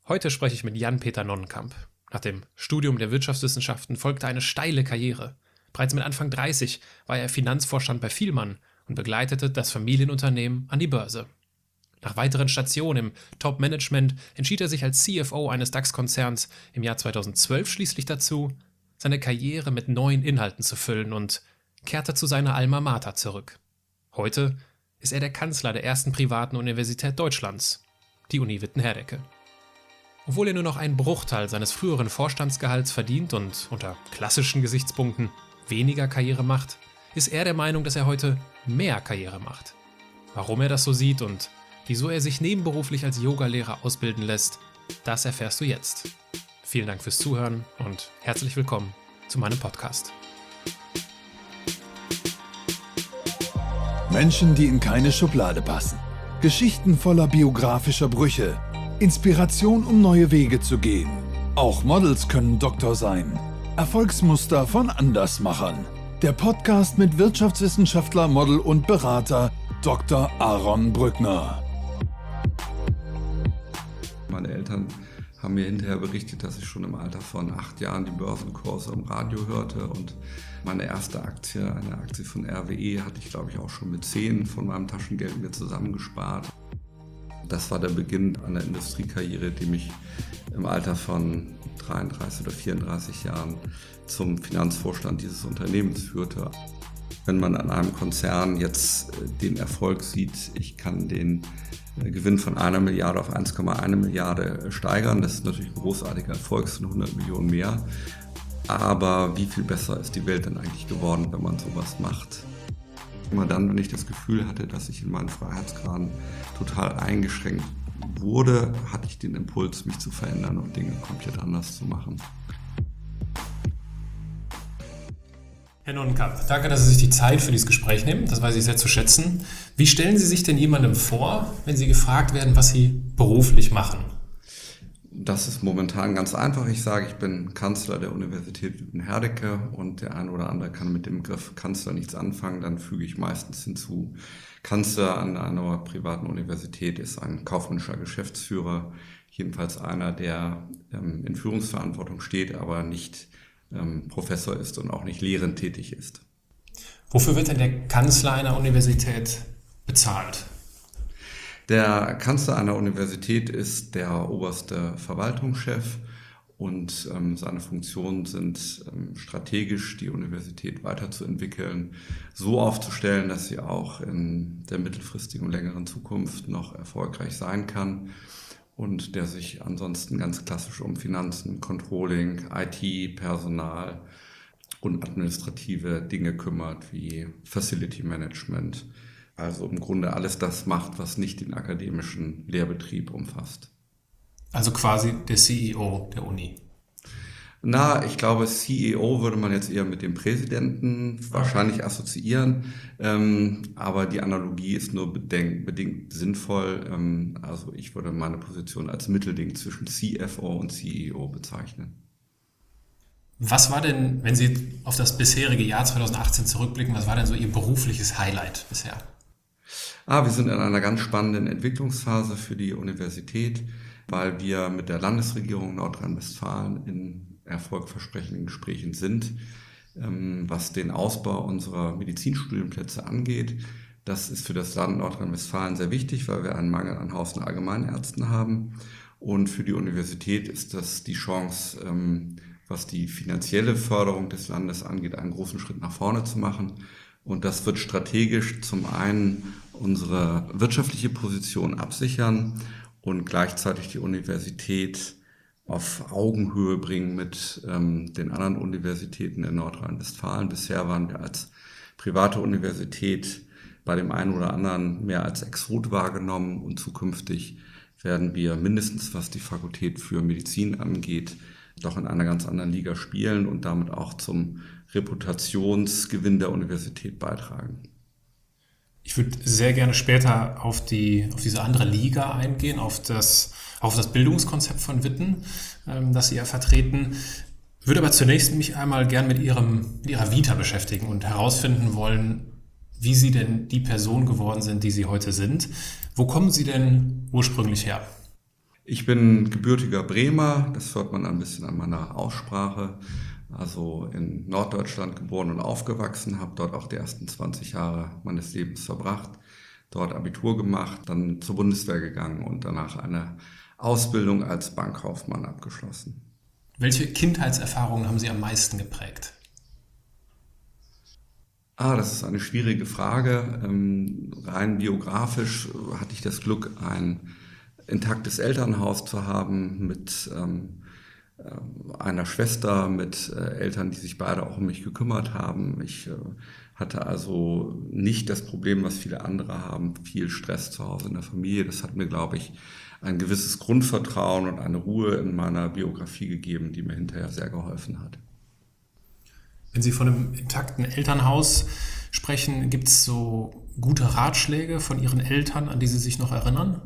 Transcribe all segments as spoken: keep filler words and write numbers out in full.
Heute spreche ich mit Jan-Peter Nonnenkamp. Nach dem Studium der Wirtschaftswissenschaften folgte eine steile Karriere. Bereits mit Anfang dreißig war er Finanzvorstand bei Vielmann und begleitete das Familienunternehmen an die Börse. Nach weiteren Stationen im Top-Management entschied er sich als C F O eines DAX-Konzerns im Jahr zweitausendzwölf schließlich dazu, seine Karriere mit neuen Inhalten zu füllen und kehrte zu seiner Alma Mater zurück. Heute ist er der Kanzler der ersten privaten Universität Deutschlands, die Uni Witten-Herdecke. Obwohl er nur noch einen Bruchteil seines früheren Vorstandsgehalts verdient und unter klassischen Gesichtspunkten weniger Karriere macht, ist er der Meinung, dass er heute mehr Karriere macht. Warum er das so sieht und wieso er sich nebenberuflich als Yogalehrer ausbilden lässt, das erfährst du jetzt. Vielen Dank fürs Zuhören und herzlich willkommen zu meinem Podcast. Menschen, die in keine Schublade passen. Geschichten voller biografischer Brüche. Inspiration, um neue Wege zu gehen. Auch Models können Doktor sein. Erfolgsmuster von Andersmachern. Der Podcast mit Wirtschaftswissenschaftler, Model und Berater Doktor Aaron Brückner. Meine Eltern haben mir hinterher berichtet, dass ich schon im Alter von acht Jahren die Börsenkurse im Radio hörte und meine erste Aktie, eine Aktie von R W E, hatte ich glaube ich auch schon mit zehn von meinem Taschengeld mir zusammengespart. Das war der Beginn einer Industriekarriere, die mich im Alter von dreiunddreißig oder vierunddreißig Jahren zum Finanzvorstand dieses Unternehmens führte. Wenn man an einem Konzern jetzt den Erfolg sieht, ich kann den Gewinn von einer Milliarde auf eins Komma eins Milliarde steigern, das ist natürlich ein großartiger Erfolg, es sind hundert Millionen mehr. Aber wie viel besser ist die Welt denn eigentlich geworden, wenn man sowas macht? Immer dann, wenn ich das Gefühl hatte, dass ich in meinen Freiheitsgraden total eingeschränkt wurde, hatte ich den Impuls, mich zu verändern und Dinge komplett anders zu machen. Herr Nonnenkamp, danke, dass Sie sich die Zeit für dieses Gespräch nehmen. Das weiß ich sehr zu schätzen. Wie stellen Sie sich denn jemandem vor, wenn Sie gefragt werden, was Sie beruflich machen? Das ist momentan ganz einfach. Ich sage, ich bin Kanzler der Universität Witten-Herdecke und der eine oder andere kann mit dem Begriff Kanzler nichts anfangen. Dann füge ich meistens hinzu, Kanzler an einer privaten Universität ist ein kaufmännischer Geschäftsführer, jedenfalls einer, der ähm, in Führungsverantwortung steht, aber nicht ähm, Professor ist und auch nicht lehrend tätig ist. Wofür wird denn der Kanzler einer Universität bezahlt? Der Kanzler einer Universität ist der oberste Verwaltungschef und ähm, seine Funktionen sind ähm, strategisch, die Universität weiterzuentwickeln, so aufzustellen, dass sie auch in der mittelfristigen und längeren Zukunft noch erfolgreich sein kann und der sich ansonsten ganz klassisch um Finanzen, Controlling, I T, Personal und administrative Dinge kümmert, wie Facility Management. Also im Grunde alles das macht, was nicht den akademischen Lehrbetrieb umfasst. Also quasi der C E O der Uni. Na, ich glaube, C E O würde man jetzt eher mit dem Präsidenten wahrscheinlich assoziieren, ähm, aber die Analogie ist nur bedenk- bedingt sinnvoll. Ähm, also ich würde meine Position als Mittelding zwischen C F O und C E O bezeichnen. Was war denn, wenn Sie auf das bisherige Jahr zweitausendachtzehn zurückblicken, was war denn so Ihr berufliches Highlight bisher? Ah, wir sind in einer ganz spannenden Entwicklungsphase für die Universität, weil wir mit der Landesregierung Nordrhein-Westfalen in erfolgversprechenden Gesprächen sind, was den Ausbau unserer Medizinstudienplätze angeht. Das ist für das Land Nordrhein-Westfalen sehr wichtig, weil wir einen Mangel an Haus- und Allgemeinärzten haben. Und für die Universität ist das die Chance, was die finanzielle Förderung des Landes angeht, einen großen Schritt nach vorne zu machen. Und das wird strategisch zum einen unsere wirtschaftliche Position absichern und gleichzeitig die Universität auf Augenhöhe bringen mit ähm, den anderen Universitäten in Nordrhein-Westfalen. Bisher waren wir als private Universität bei dem einen oder anderen mehr als Exot wahrgenommen und zukünftig werden wir mindestens, was die Fakultät für Medizin angeht, doch in einer ganz anderen Liga spielen und damit auch zum Reputationsgewinn der Universität beitragen. Ich würde sehr gerne später auf die auf diese andere Liga eingehen, auf das, auf das Bildungskonzept von Witten, ähm, das Sie ja vertreten. Würde aber zunächst mich einmal gern mit, Ihrem, mit Ihrer Vita beschäftigen und herausfinden wollen, wie Sie denn die Person geworden sind, die Sie heute sind. Wo kommen Sie denn ursprünglich her? Ich bin gebürtiger Bremer, das hört man ein bisschen an meiner Aussprache. Also in Norddeutschland geboren und aufgewachsen, habe dort auch die ersten zwanzig Jahre meines Lebens verbracht, dort Abitur gemacht, dann zur Bundeswehr gegangen und danach eine Ausbildung als Bankkaufmann abgeschlossen. Welche Kindheitserfahrungen haben Sie am meisten geprägt? Ah, das ist eine schwierige Frage. Ähm, rein biografisch hatte ich das Glück, ein intaktes Elternhaus zu haben mit ähm, einer Schwester, mit äh, Eltern, die sich beide auch um mich gekümmert haben. Ich äh, hatte also nicht das Problem, was viele andere haben, viel Stress zu Hause in der Familie. Das hat mir, glaube ich, ein gewisses Grundvertrauen und eine Ruhe in meiner Biografie gegeben, die mir hinterher sehr geholfen hat. Wenn Sie von einem intakten Elternhaus sprechen, gibt es so gute Ratschläge von Ihren Eltern, an die Sie sich noch erinnern?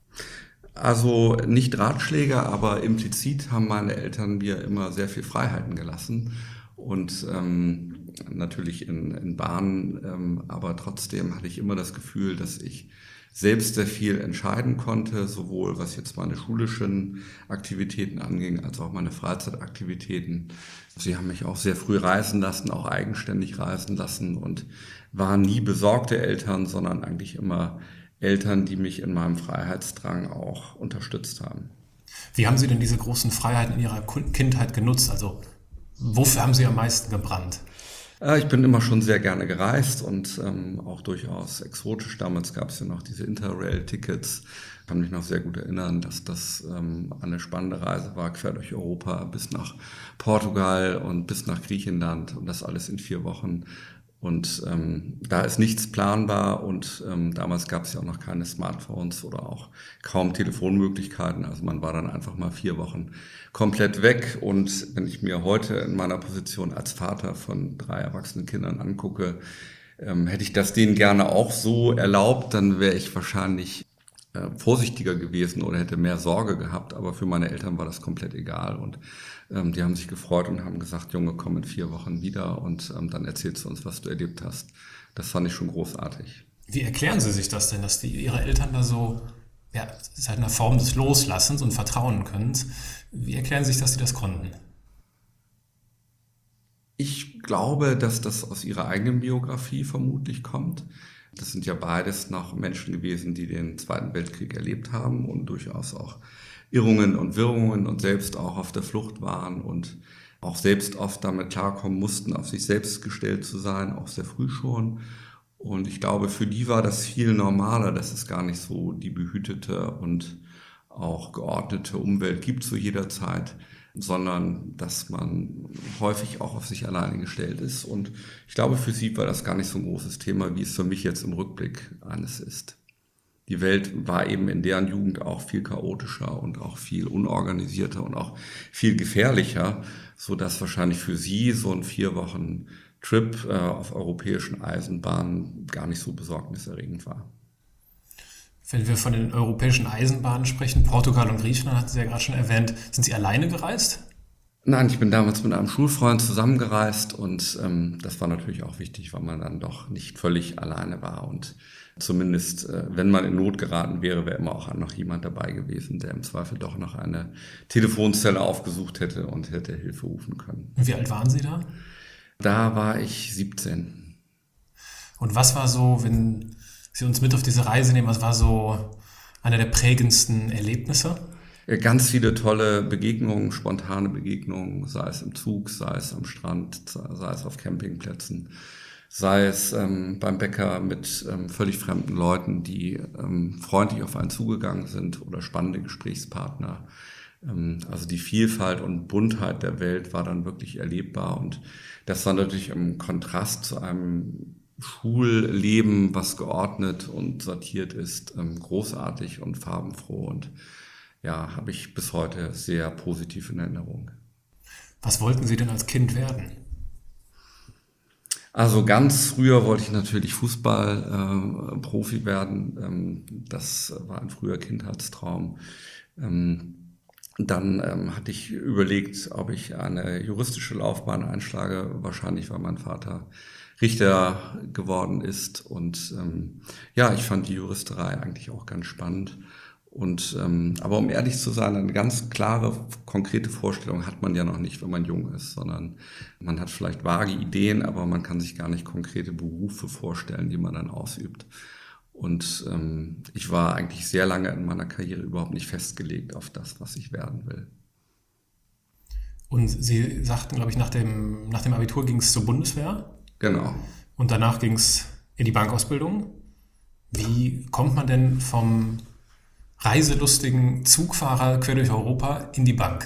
Also nicht Ratschläge, aber implizit haben meine Eltern mir immer sehr viel Freiheiten gelassen und ähm, natürlich in, in Bahnen, ähm, aber trotzdem hatte ich immer das Gefühl, dass ich selbst sehr viel entscheiden konnte, sowohl was jetzt meine schulischen Aktivitäten anging, als auch meine Freizeitaktivitäten. Sie haben mich auch sehr früh reisen lassen, auch eigenständig reisen lassen und waren nie besorgte Eltern, sondern eigentlich immer Eltern, die mich in meinem Freiheitsdrang auch unterstützt haben. Wie haben Sie denn diese großen Freiheiten in Ihrer Kindheit genutzt? Also wofür haben Sie am meisten gebrannt? Ich bin immer schon sehr gerne gereist und ähm, auch durchaus exotisch. Damals gab es ja noch diese Interrail-Tickets. Ich kann mich noch sehr gut erinnern, dass das ähm, eine spannende Reise war, quer durch Europa bis nach Portugal und bis nach Griechenland und das alles in vier Wochen. Und ähm, da ist nichts planbar und ähm, damals gab es ja auch noch keine Smartphones oder auch kaum Telefonmöglichkeiten. Also man war dann einfach mal vier Wochen komplett weg. Und wenn ich mir heute in meiner Position als Vater von drei erwachsenen Kindern angucke, ähm, hätte ich das denen gerne auch so erlaubt, dann wäre ich wahrscheinlich äh, vorsichtiger gewesen oder hätte mehr Sorge gehabt. Aber für meine Eltern war das komplett egal und ähm, die haben sich gefreut und haben gesagt, Junge, komm in vier Wochen wieder und ähm, dann erzählst du uns, was du erlebt hast. Das fand ich schon großartig. Wie erklären Sie sich das denn, dass die, Ihre Eltern da so, ja, seit einer Form des Loslassens und Vertrauen können? Wie erklären Sie sich, dass Sie das konnten? Ich glaube, dass das aus ihrer eigenen Biografie vermutlich kommt. Das sind ja beides noch Menschen gewesen, die den Zweiten Weltkrieg erlebt haben und durchaus auch Irrungen und Wirrungen und selbst auch auf der Flucht waren und auch selbst oft damit klarkommen mussten, auf sich selbst gestellt zu sein, auch sehr früh schon. Und ich glaube, für die war das viel normaler, dass es gar nicht so die behütete und auch geordnete Umwelt gibt zu jeder Zeit, sondern dass man häufig auch auf sich alleine gestellt ist. Und ich glaube, für sie war das gar nicht so ein großes Thema, wie es für mich jetzt im Rückblick eines ist. Die Welt war eben in deren Jugend auch viel chaotischer und auch viel unorganisierter und auch viel gefährlicher, so dass wahrscheinlich für sie so ein vier Wochen Trip äh, auf europäischen Eisenbahnen gar nicht so besorgniserregend war. Wenn wir von den europäischen Eisenbahnen sprechen, Portugal und Griechenland, hatten Sie ja gerade schon erwähnt, sind Sie alleine gereist? Nein, ich bin damals mit einem Schulfreund zusammengereist und ähm, das war natürlich auch wichtig, weil man dann doch nicht völlig alleine war und zumindest, äh, wenn man in Not geraten wäre, wäre immer auch noch jemand dabei gewesen, der im Zweifel doch noch eine Telefonzelle aufgesucht hätte und hätte Hilfe rufen können. Und wie alt waren Sie da? Da war ich siebzehn. Und was war so, wenn Sie uns mit auf diese Reise nehmen, was war so einer der prägendsten Erlebnisse? Ganz viele tolle Begegnungen, spontane Begegnungen, sei es im Zug, sei es am Strand, sei es auf Campingplätzen, sei es ähm, beim Bäcker mit ähm, völlig fremden Leuten, die ähm, freundlich auf einen zugegangen sind oder spannende Gesprächspartner. Ähm, also die Vielfalt und Buntheit der Welt war dann wirklich erlebbar und das war natürlich im Kontrast zu einem Schulleben, was geordnet und sortiert ist, ähm, großartig und farbenfroh und ja, habe ich bis heute sehr positiv in Erinnerung. Was wollten Sie denn als Kind werden? Also ganz früher wollte ich natürlich Fußballprofi äh, werden. Ähm, das war ein früher Kindheitstraum. Ähm, dann ähm, hatte ich überlegt, ob ich eine juristische Laufbahn einschlage. Wahrscheinlich, weil mein Vater Richter geworden ist. Und ähm, ja, ich fand die Juristerei eigentlich auch ganz spannend. Und ähm, aber um ehrlich zu sein, eine ganz klare, konkrete Vorstellung hat man ja noch nicht, wenn man jung ist, sondern man hat vielleicht vage Ideen, aber man kann sich gar nicht konkrete Berufe vorstellen, die man dann ausübt. Und ähm, ich war eigentlich sehr lange in meiner Karriere überhaupt nicht festgelegt auf das, was ich werden will. Und Sie sagten, glaube ich, nach dem, nach dem Abitur ging es zur Bundeswehr. Genau. Und danach ging es in die Bankausbildung. Wie kommt man denn vom reiselustigen Zugfahrer quer durch Europa in die Bank?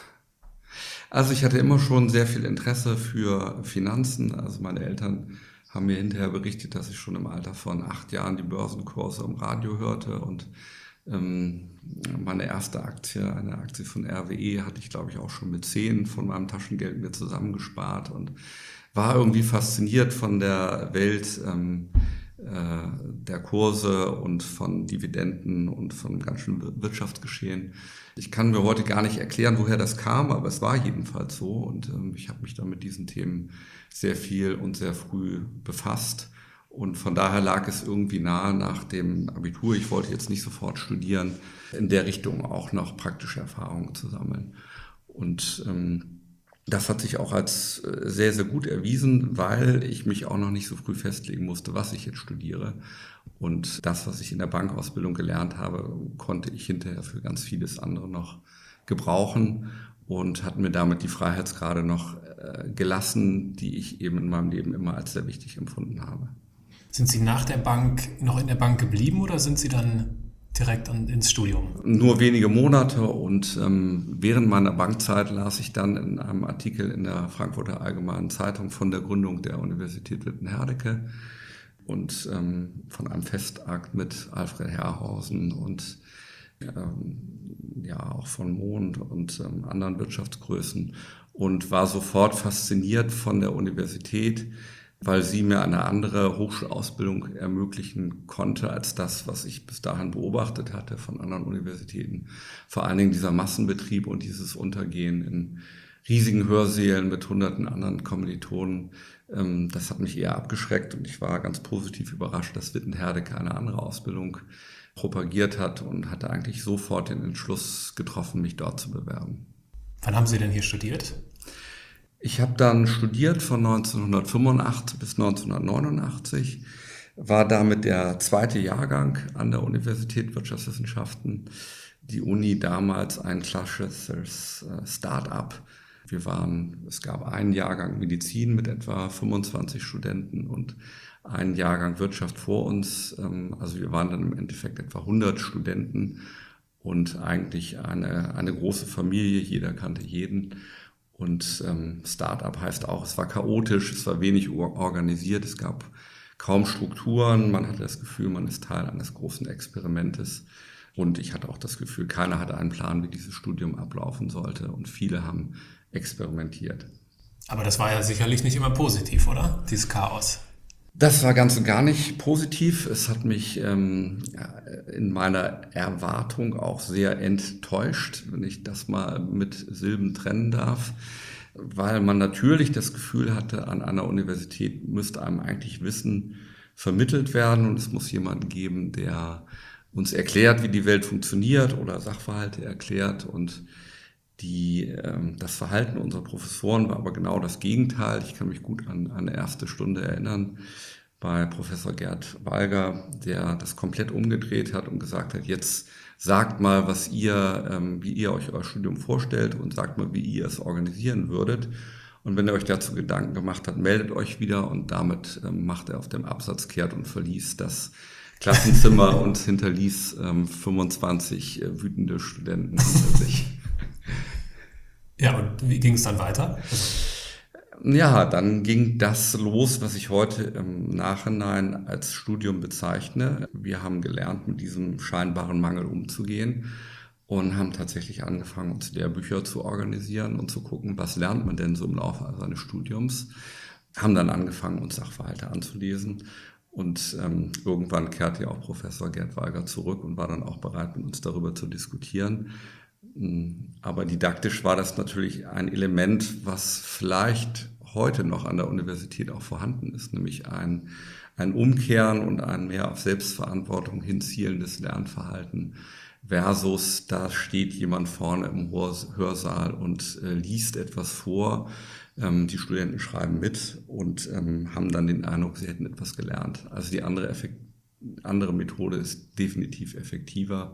Also ich hatte immer schon sehr viel Interesse für Finanzen. Also meine Eltern haben mir hinterher berichtet, dass ich schon im Alter von acht Jahren die Börsenkurse im Radio hörte. Und ähm, meine erste Aktie, eine Aktie von R W E, hatte ich, glaube ich, auch schon mit zehn von meinem Taschengeld mir zusammengespart und war irgendwie fasziniert von der Welt ähm, äh, der Kurse und von Dividenden und von ganz schön Wirtschaftsgeschehen. Ich kann mir heute gar nicht erklären, woher das kam, aber es war jedenfalls so und ähm, ich habe mich dann mit diesen Themen sehr viel und sehr früh befasst und von daher lag es irgendwie nahe nach dem Abitur, ich wollte jetzt nicht sofort studieren, in der Richtung auch noch praktische Erfahrungen zu sammeln. Und ähm, das hat sich auch als sehr, sehr gut erwiesen, weil ich mich auch noch nicht so früh festlegen musste, was ich jetzt studiere. Und das, was ich in der Bankausbildung gelernt habe, konnte ich hinterher für ganz vieles andere noch gebrauchen und hat mir damit die Freiheitsgrade noch gelassen, die ich eben in meinem Leben immer als sehr wichtig empfunden habe. Sind Sie nach der Bank noch in der Bank geblieben oder sind Sie dann direkt an, ins Studium? Nur wenige Monate und ähm, während meiner Bankzeit las ich dann in einem Artikel in der Frankfurter Allgemeinen Zeitung von der Gründung der Universität Witten-Herdecke und ähm, von einem Festakt mit Alfred Herrhausen und ähm, ja auch von Mond und ähm, anderen Wirtschaftsgrößen und war sofort fasziniert von der Universität, weil sie mir eine andere Hochschulausbildung ermöglichen konnte als das, was ich bis dahin beobachtet hatte von anderen Universitäten. Vor allen Dingen dieser Massenbetrieb und dieses Untergehen in riesigen Hörsälen mit hunderten anderen Kommilitonen, das hat mich eher abgeschreckt und ich war ganz positiv überrascht, dass Witten-Herdecke eine andere Ausbildung propagiert hat und hatte eigentlich sofort den Entschluss getroffen, mich dort zu bewerben. Wann haben Sie denn hier studiert? Ich habe dann studiert von neunzehnhundertfünfundachtzig bis neunzehnhundertneunundachtzig, war damit der zweite Jahrgang an der Universität Wirtschaftswissenschaften. Die Uni damals ein klassisches Start-up. Wir waren, es gab einen Jahrgang Medizin mit etwa fünfundzwanzig Studenten und einen Jahrgang Wirtschaft vor uns. Also wir waren dann im Endeffekt etwa hundert Studenten und eigentlich eine, eine große Familie, jeder kannte jeden. Und ähm, Start-up heißt auch, es war chaotisch, es war wenig organisiert, es gab kaum Strukturen, man hatte das Gefühl, man ist Teil eines großen Experimentes. Und ich hatte auch das Gefühl, keiner hatte einen Plan, wie dieses Studium ablaufen sollte und viele haben experimentiert. Aber das war ja sicherlich nicht immer positiv, oder? Dieses Chaos. Das war ganz und gar nicht positiv. Es hat mich ähm, in meiner Erwartung auch sehr enttäuscht, wenn ich das mal mit Silben trennen darf, weil man natürlich das Gefühl hatte, an einer Universität müsste einem eigentlich Wissen vermittelt werden und es muss jemanden geben, der uns erklärt, wie die Welt funktioniert oder Sachverhalte erklärt und die, ähm, das Verhalten unserer Professoren war aber genau das Gegenteil. Ich kann mich gut an eine erste Stunde erinnern bei Professor Gerd Walger, der das komplett umgedreht hat und gesagt hat, jetzt sagt mal, was ihr, ähm, wie ihr euch euer Studium vorstellt und sagt mal, wie ihr es organisieren würdet. Und wenn ihr euch dazu Gedanken gemacht habt, meldet euch wieder und damit ähm, macht er auf dem Absatz kehrt und verließ das Klassenzimmer und hinterließ ähm, fünfundzwanzig äh, wütende Studenten hinter sich. Ja, und wie ging es dann weiter? Ja, dann ging das los, was ich heute im Nachhinein als Studium bezeichne. Wir haben gelernt, mit diesem scheinbaren Mangel umzugehen und haben tatsächlich angefangen, uns Lehrbücher zu organisieren und zu gucken, was lernt man denn so im Laufe seines Studiums. Haben dann angefangen, uns Sachverhalte anzulesen. Und ähm, irgendwann kehrte ja auch Professor Gerd Walger zurück und war dann auch bereit, mit uns darüber zu diskutieren. Aber didaktisch war das natürlich ein Element, was vielleicht heute noch an der Universität auch vorhanden ist, nämlich ein, ein Umkehren und ein mehr auf Selbstverantwortung hinzielendes Lernverhalten, versus da steht jemand vorne im Hörsaal und äh, liest etwas vor. Ähm, die Studenten schreiben mit und ähm, haben dann den Eindruck, sie hätten etwas gelernt. Also die andere, Effekt, andere Methode ist definitiv effektiver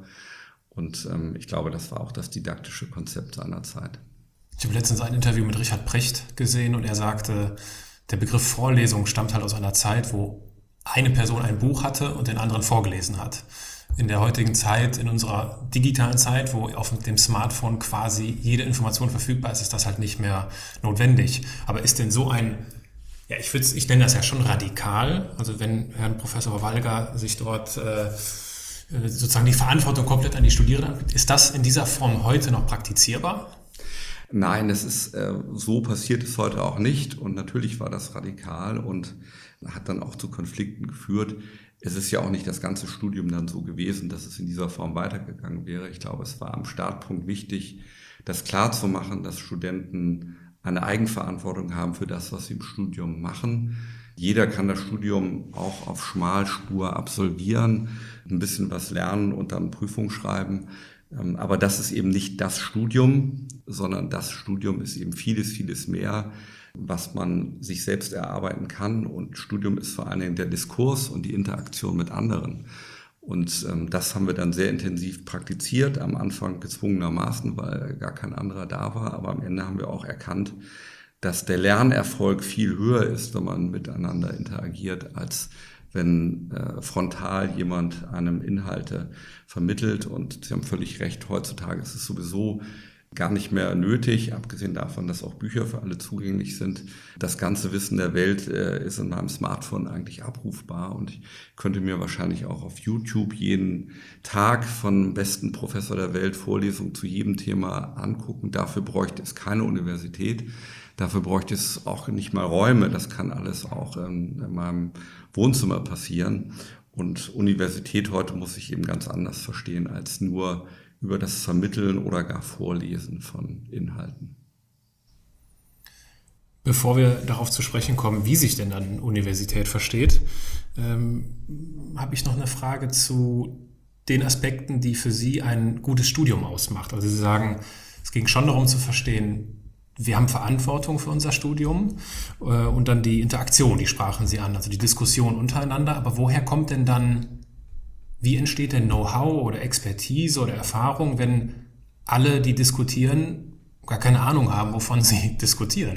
und ähm, ich glaube, das war auch das didaktische Konzept seiner Zeit. Ich habe letztens ein Interview mit Richard Precht gesehen und er sagte, der Begriff Vorlesung stammt halt aus einer Zeit, wo eine Person ein Buch hatte und den anderen vorgelesen hat. In der heutigen Zeit, in unserer digitalen Zeit, wo auf dem Smartphone quasi jede Information verfügbar ist, ist das halt nicht mehr notwendig. Aber ist denn so ein, ja, ich würde, ich nenne das ja schon radikal, also wenn Herrn Professor Walger sich dort äh, sozusagen die Verantwortung komplett an die Studierenden anbietet, ist das in dieser Form heute noch praktizierbar? Nein, es ist äh, so passiert es heute auch nicht und natürlich war das radikal und hat dann auch zu Konflikten geführt. Es ist ja auch nicht das ganze Studium dann so gewesen, dass es in dieser Form weitergegangen wäre. Ich glaube, es war am Startpunkt wichtig, das klarzumachen, dass Studenten eine Eigenverantwortung haben für das, was sie im Studium machen. Jeder kann das Studium auch auf Schmalspur absolvieren, ein bisschen was lernen und dann Prüfung schreiben. Aber das ist eben nicht das Studium, sondern das Studium ist eben vieles, vieles mehr, was man sich selbst erarbeiten kann. Und Studium ist vor allen Dingen der Diskurs und die Interaktion mit anderen. Und ähm, das haben wir dann sehr intensiv praktiziert, am Anfang gezwungenermaßen, weil gar kein anderer da war. Aber am Ende haben wir auch erkannt, dass der Lernerfolg viel höher ist, wenn man miteinander interagiert, als wenn äh, frontal jemand einem Inhalte vermittelt. Und Sie haben völlig recht, heutzutage ist es sowieso gar nicht mehr nötig, abgesehen davon, dass auch Bücher für alle zugänglich sind. Das ganze Wissen der Welt äh, ist in meinem Smartphone eigentlich abrufbar und ich könnte mir wahrscheinlich auch auf YouTube jeden Tag von besten Professor der Welt Vorlesungen zu jedem Thema angucken. Dafür bräuchte es keine Universität. Dafür bräuchte es auch nicht mal Räume. Das kann alles auch in, in meinem Wohnzimmer passieren. Und Universität heute muss sich eben ganz anders verstehen als nur über das Vermitteln oder gar Vorlesen von Inhalten. Bevor wir darauf zu sprechen kommen, wie sich denn dann Universität versteht, ähm, habe ich noch eine Frage zu den Aspekten, die für Sie ein gutes Studium ausmacht. Also Sie sagen, es ging schon darum zu verstehen, wir haben Verantwortung für unser Studium äh, und dann die Interaktion, die sprachen Sie an, also die Diskussion untereinander. Aber woher kommt denn dann, wie entsteht denn Know-how oder Expertise oder Erfahrung, wenn alle, die diskutieren, gar keine Ahnung haben, wovon sie diskutieren?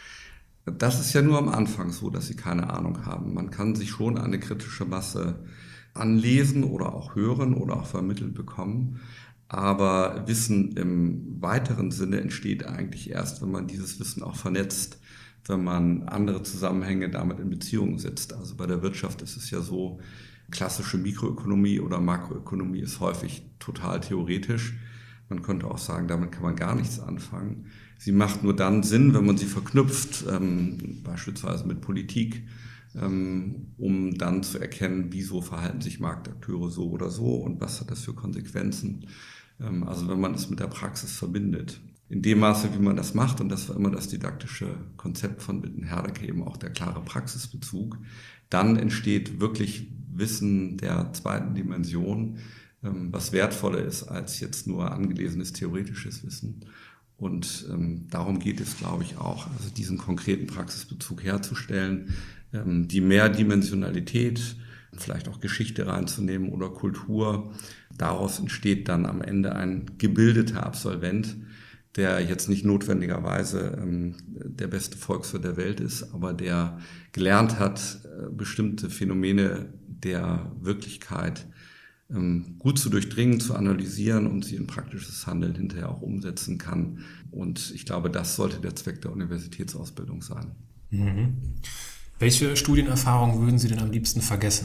Das ist ja nur am Anfang so, dass sie keine Ahnung haben. Man kann sich schon eine kritische Masse anlesen oder auch hören oder auch vermittelt bekommen. Aber Wissen im weiteren Sinne entsteht eigentlich erst, wenn man dieses Wissen auch vernetzt, wenn man andere Zusammenhänge damit in Beziehung setzt. Also bei der Wirtschaft ist es ja so, klassische Mikroökonomie oder Makroökonomie ist häufig total theoretisch. Man könnte auch sagen, damit kann man gar nichts anfangen. Sie macht nur dann Sinn, wenn man sie verknüpft, ähm, beispielsweise mit Politik, ähm, um dann zu erkennen, wieso verhalten sich Marktakteure so oder so und was hat das für Konsequenzen. Ähm, also wenn man es mit der Praxis verbindet. In dem Maße, wie man das macht, und das war immer das didaktische Konzept von Witten-Herdecke, eben auch der klare Praxisbezug, dann entsteht wirklich Wissen der zweiten Dimension, ähm, was wertvoller ist als jetzt nur angelesenes theoretisches Wissen. Und ähm, darum geht es, glaube ich, auch, also diesen konkreten Praxisbezug herzustellen, ähm, die Mehrdimensionalität, vielleicht auch Geschichte reinzunehmen oder Kultur. Daraus entsteht dann am Ende ein gebildeter Absolvent, der jetzt nicht notwendigerweise ähm, der beste Volkswirt der Welt ist, aber der gelernt hat, äh, bestimmte Phänomene der Wirklichkeit ähm, gut zu durchdringen, zu analysieren und sie in praktisches Handeln hinterher auch umsetzen kann. Und ich glaube, das sollte der Zweck der Universitätsausbildung sein. Mhm. Welche Studienerfahrungen würden Sie denn am liebsten vergessen?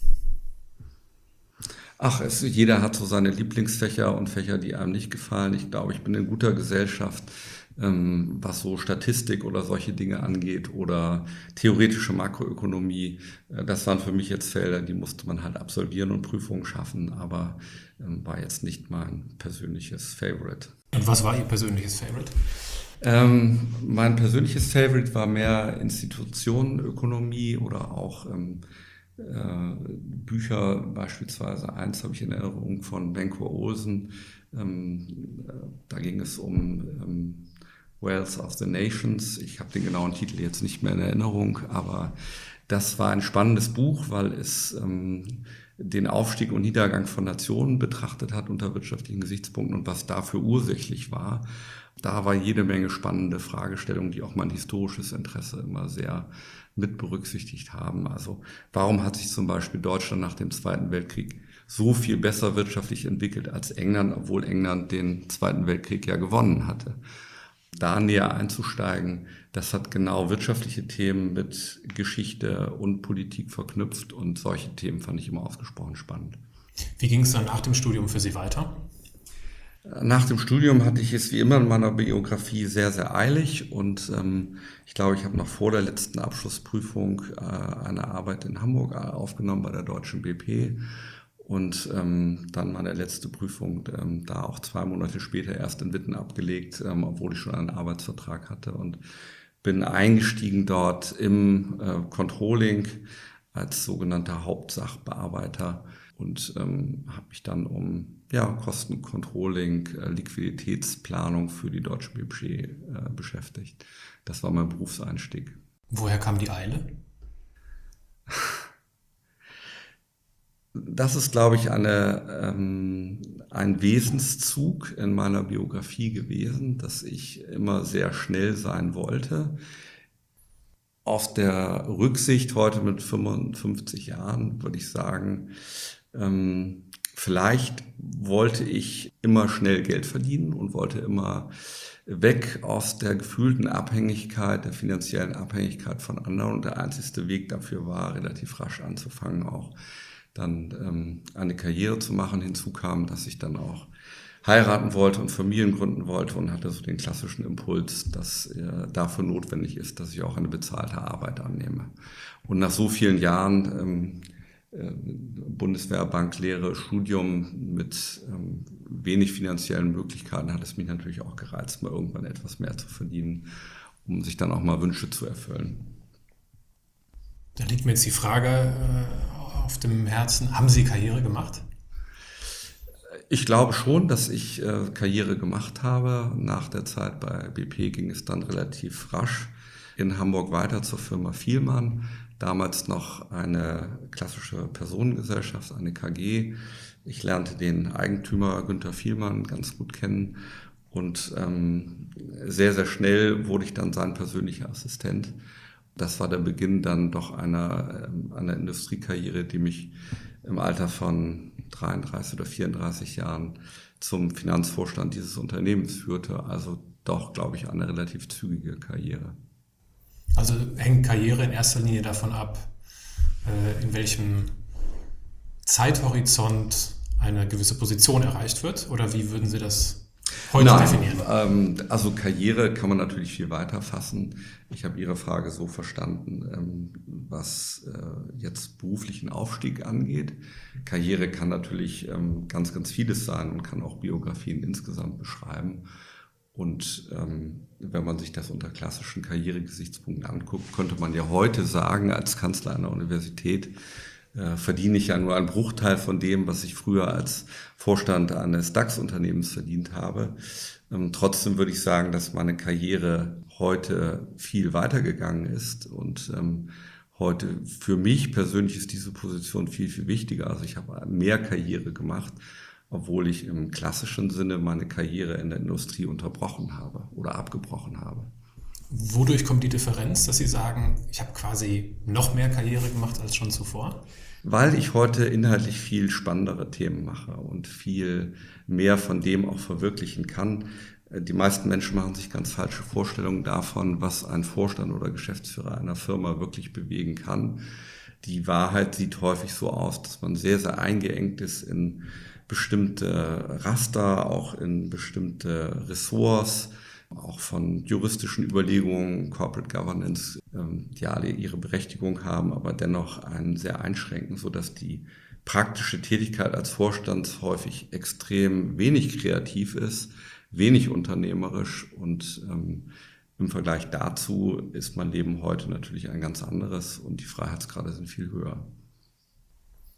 Ach, es, jeder hat so seine Lieblingsfächer und Fächer, die einem nicht gefallen. Ich glaube, ich bin in guter Gesellschaft, ähm, was so Statistik oder solche Dinge angeht oder theoretische Makroökonomie. Äh, das waren für mich jetzt Felder, die musste man halt absolvieren und Prüfungen schaffen, aber ähm, war jetzt nicht mein persönliches Favorite. Und was war Ihr persönliches Favorite? Ähm, mein persönliches Favorite war mehr Institutionenökonomie oder auch ähm, äh, Bücher, beispielsweise eins habe ich in Erinnerung von Benko Olsen. Ähm, äh, da ging es um ähm, Wealth of the Nations. Ich habe den genauen Titel jetzt nicht mehr in Erinnerung, aber das war ein spannendes Buch, weil es ähm, den Aufstieg und Niedergang von Nationen betrachtet hat unter wirtschaftlichen Gesichtspunkten und was dafür ursächlich war. Da war jede Menge spannende Fragestellungen, die auch mein historisches Interesse immer sehr mit berücksichtigt haben. Also warum hat sich zum Beispiel Deutschland nach dem Zweiten Weltkrieg so viel besser wirtschaftlich entwickelt als England, obwohl England den Zweiten Weltkrieg ja gewonnen hatte? Da näher einzusteigen, das hat genau wirtschaftliche Themen mit Geschichte und Politik verknüpft und solche Themen fand ich immer ausgesprochen spannend. Wie ging es dann nach dem Studium für Sie weiter? Nach dem Studium hatte ich es wie immer in meiner Biografie sehr, sehr eilig und ähm, ich glaube, ich habe noch vor der letzten Abschlussprüfung äh, eine Arbeit in Hamburg aufgenommen bei der Deutschen B P und ähm, dann meine letzte Prüfung ähm, da auch zwei Monate später erst in Witten abgelegt, ähm, obwohl ich schon einen Arbeitsvertrag hatte und bin eingestiegen dort im äh, Controlling als sogenannter Hauptsachbearbeiter und ähm, habe mich dann um ja, Kostencontrolling, äh, Liquiditätsplanung für die Deutsche B P äh, beschäftigt. Das war mein Berufseinstieg. Woher kam die Eile? Das ist, glaube ich, eine, ähm, ein Wesenszug in meiner Biografie gewesen, dass ich immer sehr schnell sein wollte. Aus der Rücksicht heute mit fünfundfünfzig Jahren würde ich sagen, ähm, vielleicht wollte ich immer schnell Geld verdienen und wollte immer weg aus der gefühlten Abhängigkeit, der finanziellen Abhängigkeit von anderen. Und der einzigste Weg dafür war, relativ rasch anzufangen, auch dann ähm, eine Karriere zu machen. Hinzu kam, dass ich dann auch heiraten wollte und Familien gründen wollte und hatte so den klassischen Impuls, dass äh, dafür notwendig ist, dass ich auch eine bezahlte Arbeit annehme. Und nach so vielen Jahren ähm, äh, Bundeswehrbanklehre, Studium mit ähm, wenig finanziellen Möglichkeiten hat es mich natürlich auch gereizt, mal irgendwann etwas mehr zu verdienen, um sich dann auch mal Wünsche zu erfüllen. Da liegt mir jetzt die Frage äh, auf dem Herzen, haben Sie Karriere gemacht? Ich glaube schon, dass ich äh, Karriere gemacht habe. Nach der Zeit bei B P ging es dann relativ rasch in Hamburg weiter zur Firma Vielmann. Damals noch eine klassische Personengesellschaft, eine K G. Ich lernte den Eigentümer Günther Vielmann ganz gut kennen und ähm, sehr, sehr schnell wurde ich dann sein persönlicher Assistent. Das war der Beginn dann doch einer, einer Industriekarriere, die mich im Alter von dreiunddreißig oder vierunddreißig Jahren zum Finanzvorstand dieses Unternehmens führte. Also doch, glaube ich, eine relativ zügige Karriere. Also hängt Karriere in erster Linie davon ab, in welchem Zeithorizont eine gewisse Position erreicht wird? Oder wie würden Sie das heute Nein, definieren? Ähm, also Karriere kann man natürlich viel weiter fassen. Ich habe Ihre Frage so verstanden, ähm, was äh, jetzt beruflichen Aufstieg angeht. Karriere kann natürlich ähm, ganz, ganz vieles sein und kann auch Biografien insgesamt beschreiben. Und ähm, wenn man sich das unter klassischen Karrieregesichtspunkten anguckt, könnte man ja heute sagen, als Kanzler einer Universität äh, verdiene ich ja nur einen Bruchteil von dem, was ich früher als Vorstand eines DAX-Unternehmens verdient habe. Ähm, trotzdem würde ich sagen, dass meine Karriere heute viel weitergegangen ist und ähm, heute für mich persönlich ist diese Position viel, viel wichtiger. Also ich habe mehr Karriere gemacht, obwohl ich im klassischen Sinne meine Karriere in der Industrie unterbrochen habe oder abgebrochen habe. Wodurch kommt die Differenz, dass Sie sagen, ich habe quasi noch mehr Karriere gemacht als schon zuvor? Weil ich heute inhaltlich viel spannendere Themen mache und viel mehr von dem auch verwirklichen kann. Die meisten Menschen machen sich ganz falsche Vorstellungen davon, was ein Vorstand oder Geschäftsführer einer Firma wirklich bewegen kann. Die Wahrheit sieht häufig so aus, dass man sehr, sehr eingeengt ist in bestimmte Raster, auch in bestimmte Ressorts, auch von juristischen Überlegungen, Corporate Governance, die alle ihre Berechtigung haben, aber dennoch einen sehr einschränken, sodass die praktische Tätigkeit als Vorstand häufig extrem wenig kreativ ist, wenig unternehmerisch und ähm, im Vergleich dazu ist mein Leben heute natürlich ein ganz anderes und die Freiheitsgrade sind viel höher.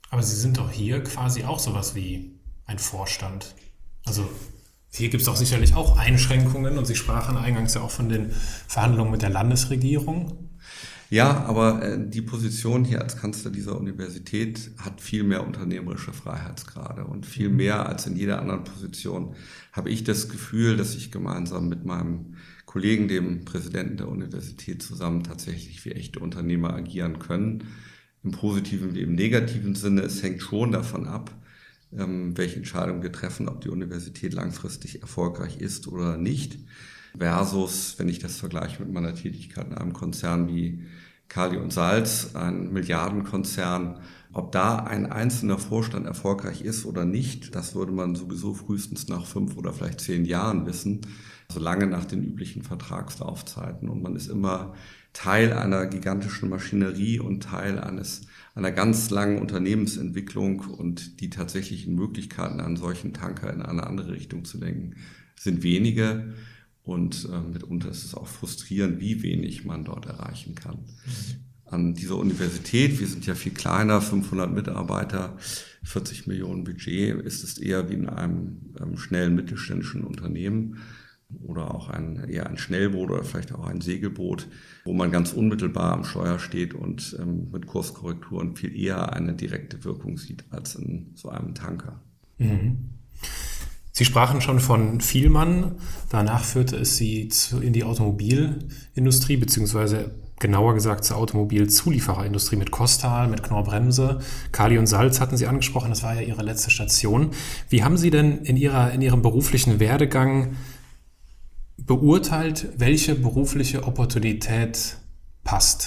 Aber Sie sind doch hier quasi auch sowas wie ein Vorstand. Also hier gibt es doch sicherlich auch Einschränkungen und Sie sprachen eingangs ja auch von den Verhandlungen mit der Landesregierung. Ja, aber äh, die Position hier als Kanzler dieser Universität hat viel mehr unternehmerische Freiheitsgrade und viel mehr als in jeder anderen Position habe ich das Gefühl, dass ich gemeinsam mit meinem Kollegen, dem Präsidenten der Universität, zusammen tatsächlich wie echte Unternehmer agieren können. Im positiven wie im negativen Sinne. Es hängt schon davon ab, ähm, welche Entscheidungen wir treffen, ob die Universität langfristig erfolgreich ist oder nicht. Versus, wenn ich das vergleiche mit meiner Tätigkeit in einem Konzern wie Kali und Salz, ein Milliardenkonzern, ob da ein einzelner Vorstand erfolgreich ist oder nicht, das würde man sowieso frühestens nach fünf oder vielleicht zehn Jahren wissen, also lange nach den üblichen Vertragslaufzeiten. Und man ist immer Teil einer gigantischen Maschinerie und Teil eines einer ganz langen Unternehmensentwicklung, und die tatsächlichen Möglichkeiten, einen solchen Tanker in eine andere Richtung zu lenken, sind wenige. Und äh, mitunter ist es auch frustrierend, wie wenig man dort erreichen kann. An dieser Universität, wir sind ja viel kleiner, fünfhundert Mitarbeiter, vierzig Millionen Budget, ist es eher wie in einem ähm, schnellen mittelständischen Unternehmen oder auch ein, eher ein Schnellboot oder vielleicht auch ein Segelboot, wo man ganz unmittelbar am Steuer steht und ähm, mit Kurskorrekturen viel eher eine direkte Wirkung sieht als in so einem Tanker. Mhm. Sie sprachen schon von Vielmann, danach führte es Sie zu, in die Automobilindustrie, beziehungsweise genauer gesagt zur Automobilzuliefererindustrie mit Kostal, mit Knorr-Bremse. Kali und Salz hatten Sie angesprochen, das war ja Ihre letzte Station. Wie haben Sie denn in, Ihrer, in Ihrem beruflichen Werdegang beurteilt, welche berufliche Opportunität passt?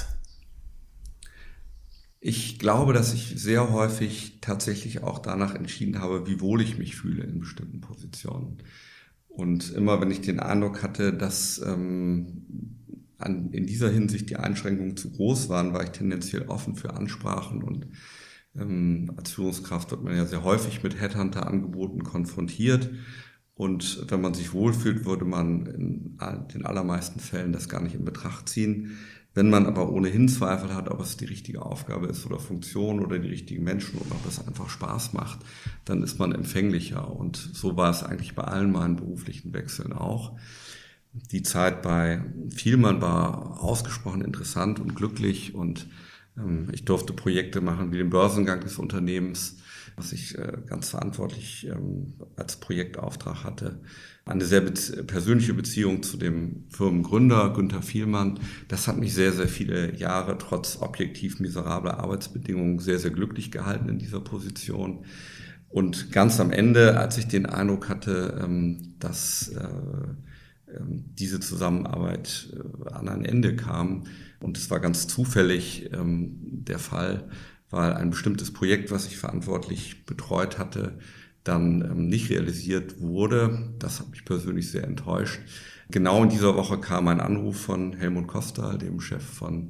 Ich glaube, dass ich sehr häufig tatsächlich auch danach entschieden habe, wie wohl ich mich fühle in bestimmten Positionen. Und immer, wenn ich den Eindruck hatte, dass ähm, an, in dieser Hinsicht die Einschränkungen zu groß waren, war ich tendenziell offen für Ansprachen. Und ähm, als Führungskraft wird man ja sehr häufig mit Headhunter-Angeboten konfrontiert. Und wenn man sich wohlfühlt, würde man in den allermeisten Fällen das gar nicht in Betracht ziehen. Wenn man aber ohnehin Zweifel hat, ob es die richtige Aufgabe ist oder Funktion oder die richtigen Menschen und ob es einfach Spaß macht, dann ist man empfänglicher. Und so war es eigentlich bei allen meinen beruflichen Wechseln auch. Die Zeit bei Vielmann war ausgesprochen interessant und glücklich, und ähm, ich durfte Projekte machen wie den Börsengang des Unternehmens, was ich äh, ganz verantwortlich ähm, als Projektauftrag hatte. Eine sehr be- persönliche Beziehung zu dem Firmengründer Günther Vielmann. Das hat mich sehr, sehr viele Jahre trotz objektiv miserabler Arbeitsbedingungen sehr, sehr glücklich gehalten in dieser Position. Und ganz am Ende, als ich den Eindruck hatte, ähm, dass äh, ähm, diese Zusammenarbeit äh, an ein Ende kam, und es war ganz zufällig ähm, der Fall, weil ein bestimmtes Projekt, was ich verantwortlich betreut hatte, dann ähm, nicht realisiert wurde. Das hat mich persönlich sehr enttäuscht. Genau in dieser Woche kam ein Anruf von Helmut Kostal, dem Chef von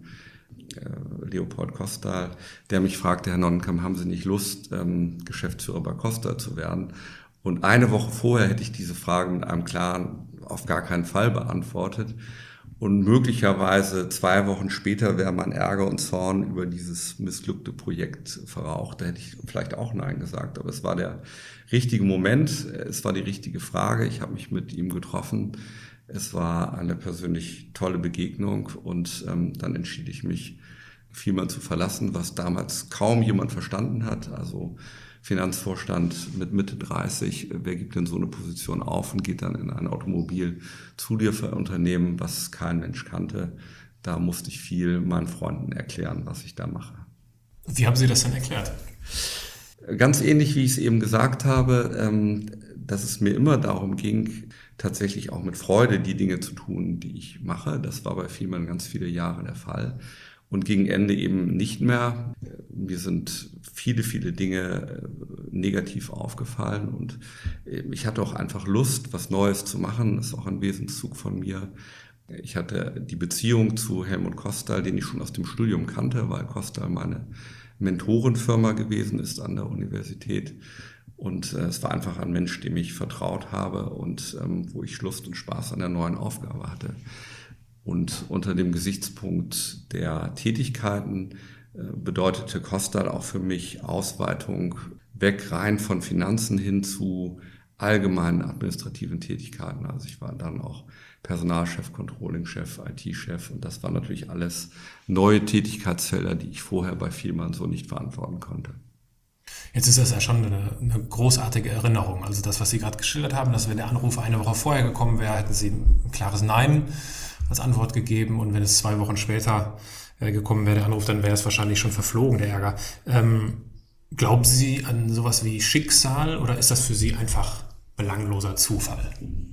äh, Leopold Kostal, der mich fragte: Herr Nonnenkamp, haben Sie nicht Lust, ähm, Geschäftsführer bei Kostal zu werden? Und eine Woche vorher hätte ich diese Frage mit einem klaren auf gar keinen Fall beantwortet. Und möglicherweise zwei Wochen später wäre mein Ärger und Zorn über dieses missglückte Projekt verraucht. Da hätte ich vielleicht auch Nein gesagt. Aber es war der richtige Moment, es war die richtige Frage. Ich habe mich mit ihm getroffen. Es war eine persönlich tolle Begegnung, und ähm, dann entschied ich mich, Vielmann zu verlassen, was damals kaum jemand verstanden hat. Also Finanzvorstand mit Mitte dreißig, wer gibt denn so eine Position auf und geht dann in ein Automobilzulieferunternehmen, was kein Mensch kannte. Da musste ich viel meinen Freunden erklären, was ich da mache. Wie haben Sie das denn erklärt? Ganz ähnlich, wie ich es eben gesagt habe, dass es mir immer darum ging, tatsächlich auch mit Freude die Dinge zu tun, die ich mache. Das war bei Vielmann ganz viele Jahre der Fall. Und gegen Ende eben nicht mehr. Mir sind viele, viele Dinge negativ aufgefallen, und ich hatte auch einfach Lust, was Neues zu machen. Das ist auch ein Wesenszug von mir. Ich hatte die Beziehung zu Helmut Kostal, den ich schon aus dem Studium kannte, weil Kostal meine Mentorenfirma gewesen ist an der Universität. Und es war einfach ein Mensch, dem ich vertraut habe und ähm, wo ich Lust und Spaß an der neuen Aufgabe hatte. Und unter dem Gesichtspunkt der Tätigkeiten bedeutete Kostal auch für mich Ausweitung weg rein von Finanzen hin zu allgemeinen administrativen Tätigkeiten. Also ich war dann auch Personalchef, Controllingchef, I T-Chef und das waren natürlich alles neue Tätigkeitsfelder, die ich vorher bei Vielmann so nicht verantworten konnte. Jetzt ist das ja schon eine, eine großartige Erinnerung. Also das, was Sie gerade geschildert haben, dass wenn der Anruf eine Woche vorher gekommen wäre, hätten Sie ein klares Nein als Antwort gegeben und wenn es zwei Wochen später äh, gekommen wäre, der Anruf, dann wäre es wahrscheinlich schon verflogen, der Ärger. Ähm, glauben Sie an sowas wie Schicksal oder ist das für Sie einfach belangloser Zufall?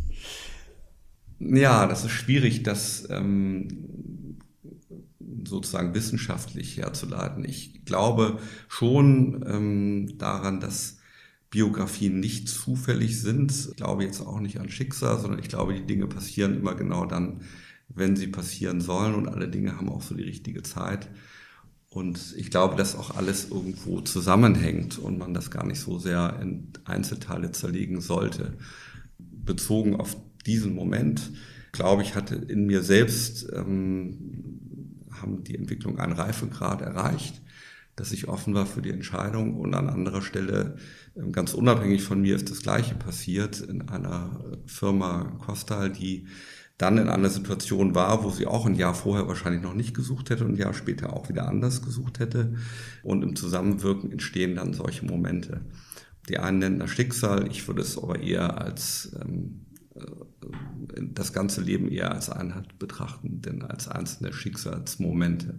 Ja, das ist schwierig, das ähm, sozusagen wissenschaftlich herzuleiten. Ich glaube schon ähm, daran, dass Biografien nicht zufällig sind. Ich glaube jetzt auch nicht an Schicksal, sondern ich glaube, die Dinge passieren immer genau dann, wenn sie passieren sollen und alle Dinge haben auch so die richtige Zeit. Und ich glaube, dass auch alles irgendwo zusammenhängt und man das gar nicht so sehr in Einzelteile zerlegen sollte. Bezogen auf diesen Moment, glaube ich, hatte in mir selbst, ähm, haben die Entwicklung einen Reifegrad erreicht, dass ich offen war für die Entscheidung und an anderer Stelle, ähm, ganz unabhängig von mir, ist das Gleiche passiert in einer Firma Kostal, die dann in einer Situation war, wo sie auch ein Jahr vorher wahrscheinlich noch nicht gesucht hätte und ein Jahr später auch wieder anders gesucht hätte. Und im Zusammenwirken entstehen dann solche Momente. Die einen nennen das Schicksal, ich würde es aber eher als ähm, das ganze Leben eher als Einheit betrachten, denn als einzelne Schicksalsmomente.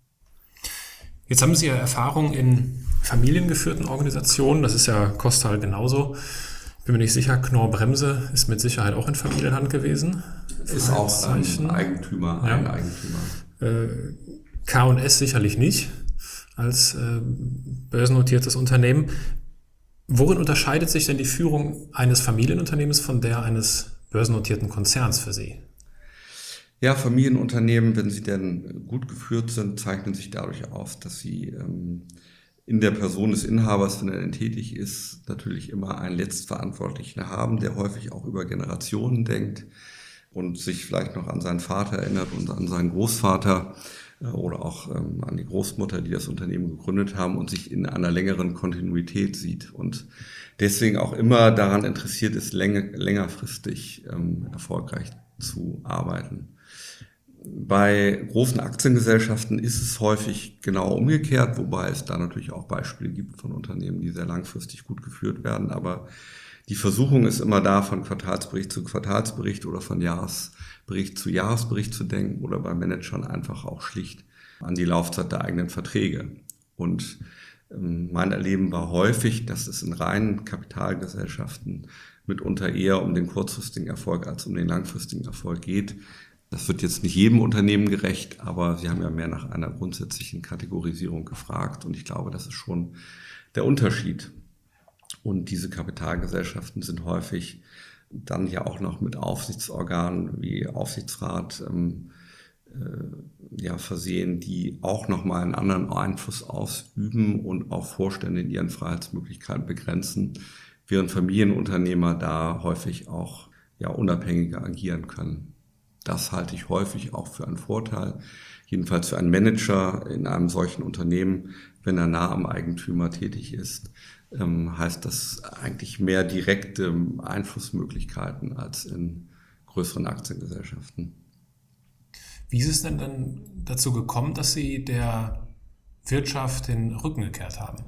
Jetzt haben Sie ja Erfahrung in familiengeführten Organisationen, das ist ja Kostal genauso. Bin mir nicht sicher, Knorr-Bremse ist mit Sicherheit auch in Familienhand gewesen. Ist auch ein Eigentümer, ja. ein Eigentümer. Äh, K und S sicherlich nicht als äh, börsennotiertes Unternehmen. Worin unterscheidet sich denn die Führung eines Familienunternehmens von der eines börsennotierten Konzerns für Sie? Ja, Familienunternehmen, wenn sie denn gut geführt sind, zeichnen sich dadurch aus, dass sie ähm, in der Person des Inhabers, wenn er denn tätig ist, natürlich immer einen Letztverantwortlichen haben, der häufig auch über Generationen denkt und sich vielleicht noch an seinen Vater erinnert und an seinen Großvater äh, oder auch ähm, an die Großmutter, die das Unternehmen gegründet haben und sich in einer längeren Kontinuität sieht und deswegen auch immer daran interessiert ist, länger, längerfristig ähm, erfolgreich zu arbeiten. Bei großen Aktiengesellschaften ist es häufig genau umgekehrt, wobei es da natürlich auch Beispiele gibt von Unternehmen, die sehr langfristig gut geführt werden. Aber die Versuchung ist immer da, von Quartalsbericht zu Quartalsbericht oder von Jahresbericht zu Jahresbericht zu denken oder bei Managern einfach auch schlicht an die Laufzeit der eigenen Verträge. Und ähm, mein Erleben war häufig, dass es in reinen Kapitalgesellschaften mitunter eher um den kurzfristigen Erfolg als um den langfristigen Erfolg geht. Das wird jetzt nicht jedem Unternehmen gerecht, aber Sie haben ja mehr nach einer grundsätzlichen Kategorisierung gefragt und ich glaube, das ist schon der Unterschied. Und diese Kapitalgesellschaften sind häufig dann ja auch noch mit Aufsichtsorganen wie Aufsichtsrat ähm, äh, ja, versehen, die auch nochmal einen anderen Einfluss ausüben und auch Vorstände in ihren Freiheitsmöglichkeiten begrenzen, während Familienunternehmer da häufig auch ja, unabhängiger agieren können. Das halte ich häufig auch für einen Vorteil, jedenfalls für einen Manager in einem solchen Unternehmen, wenn er nah am Eigentümer tätig ist, ähm, heißt das eigentlich mehr direkte Einflussmöglichkeiten als in größeren Aktiengesellschaften. Wie ist es denn dann dazu gekommen, dass Sie der Wirtschaft den Rücken gekehrt haben?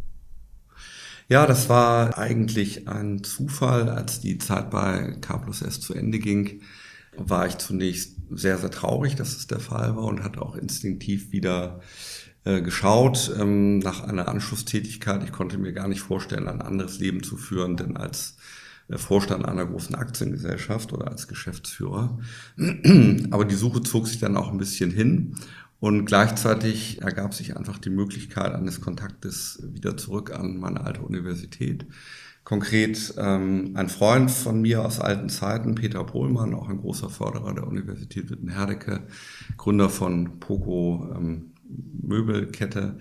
Ja, das war eigentlich ein Zufall, als die Zeit bei K plus S zu Ende ging. War ich zunächst sehr, sehr traurig, dass es der Fall war und hatte auch instinktiv wieder äh, geschaut ähm, nach einer Anschlusstätigkeit. Ich konnte mir gar nicht vorstellen, ein anderes Leben zu führen, denn als äh, Vorstand einer großen Aktiengesellschaft oder als Geschäftsführer. Aber die Suche zog sich dann auch ein bisschen hin und gleichzeitig ergab sich einfach die Möglichkeit eines Kontaktes wieder zurück an meine alte Universität. Konkret ähm, ein Freund von mir aus alten Zeiten, Peter Pohlmann, auch ein großer Förderer der Universität Witten-Herdecke, Gründer von Poco ähm, Möbelkette,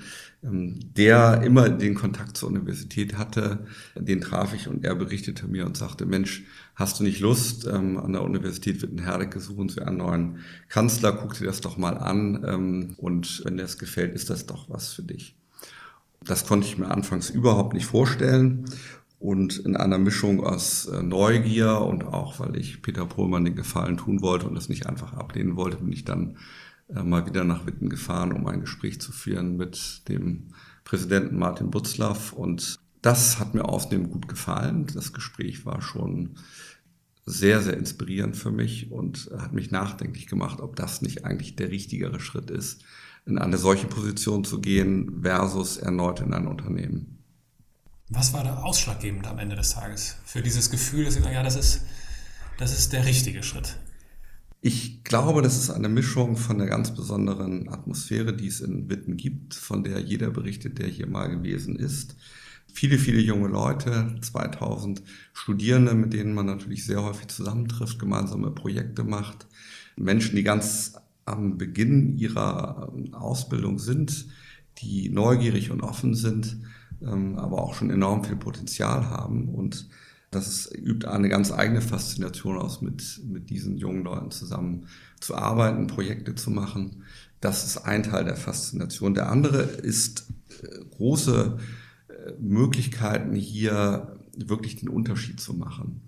der immer den Kontakt zur Universität hatte. Den traf ich und er berichtete mir und sagte, Mensch, hast du nicht Lust, an der Universität Witten-Herdecke suchen sie einen neuen Kanzler, guck dir das doch mal an und wenn dir das gefällt, ist das doch was für dich. Das konnte ich mir anfangs überhaupt nicht vorstellen. Und in einer Mischung aus Neugier und auch, weil ich Peter Pohlmann den Gefallen tun wollte und es nicht einfach ablehnen wollte, bin ich dann mal wieder nach Witten gefahren, um ein Gespräch zu führen mit dem Präsidenten Martin Butzlaff. Und das hat mir ausnehmend gut gefallen. Das Gespräch war schon sehr, sehr inspirierend für mich und hat mich nachdenklich gemacht, ob das nicht eigentlich der richtigere Schritt ist, in eine solche Position zu gehen versus erneut in ein Unternehmen. Was war da ausschlaggebend am Ende des Tages für dieses Gefühl, dass Sie sagen, ja, das ist, das ist der richtige Schritt? Ich glaube, das ist eine Mischung von der ganz besonderen Atmosphäre, die es in Witten gibt, von der jeder berichtet, der hier mal gewesen ist. Viele, viele junge Leute, zweitausend Studierende, mit denen man natürlich sehr häufig zusammentrifft, gemeinsame Projekte macht. Menschen, die ganz am Beginn ihrer Ausbildung sind, die neugierig und offen sind, aber auch schon enorm viel Potenzial haben. Und das ist, übt eine ganz eigene Faszination aus, mit, mit diesen jungen Leuten zusammen zu arbeiten, Projekte zu machen. Das ist ein Teil der Faszination. Der andere ist große Möglichkeiten, hier wirklich den Unterschied zu machen.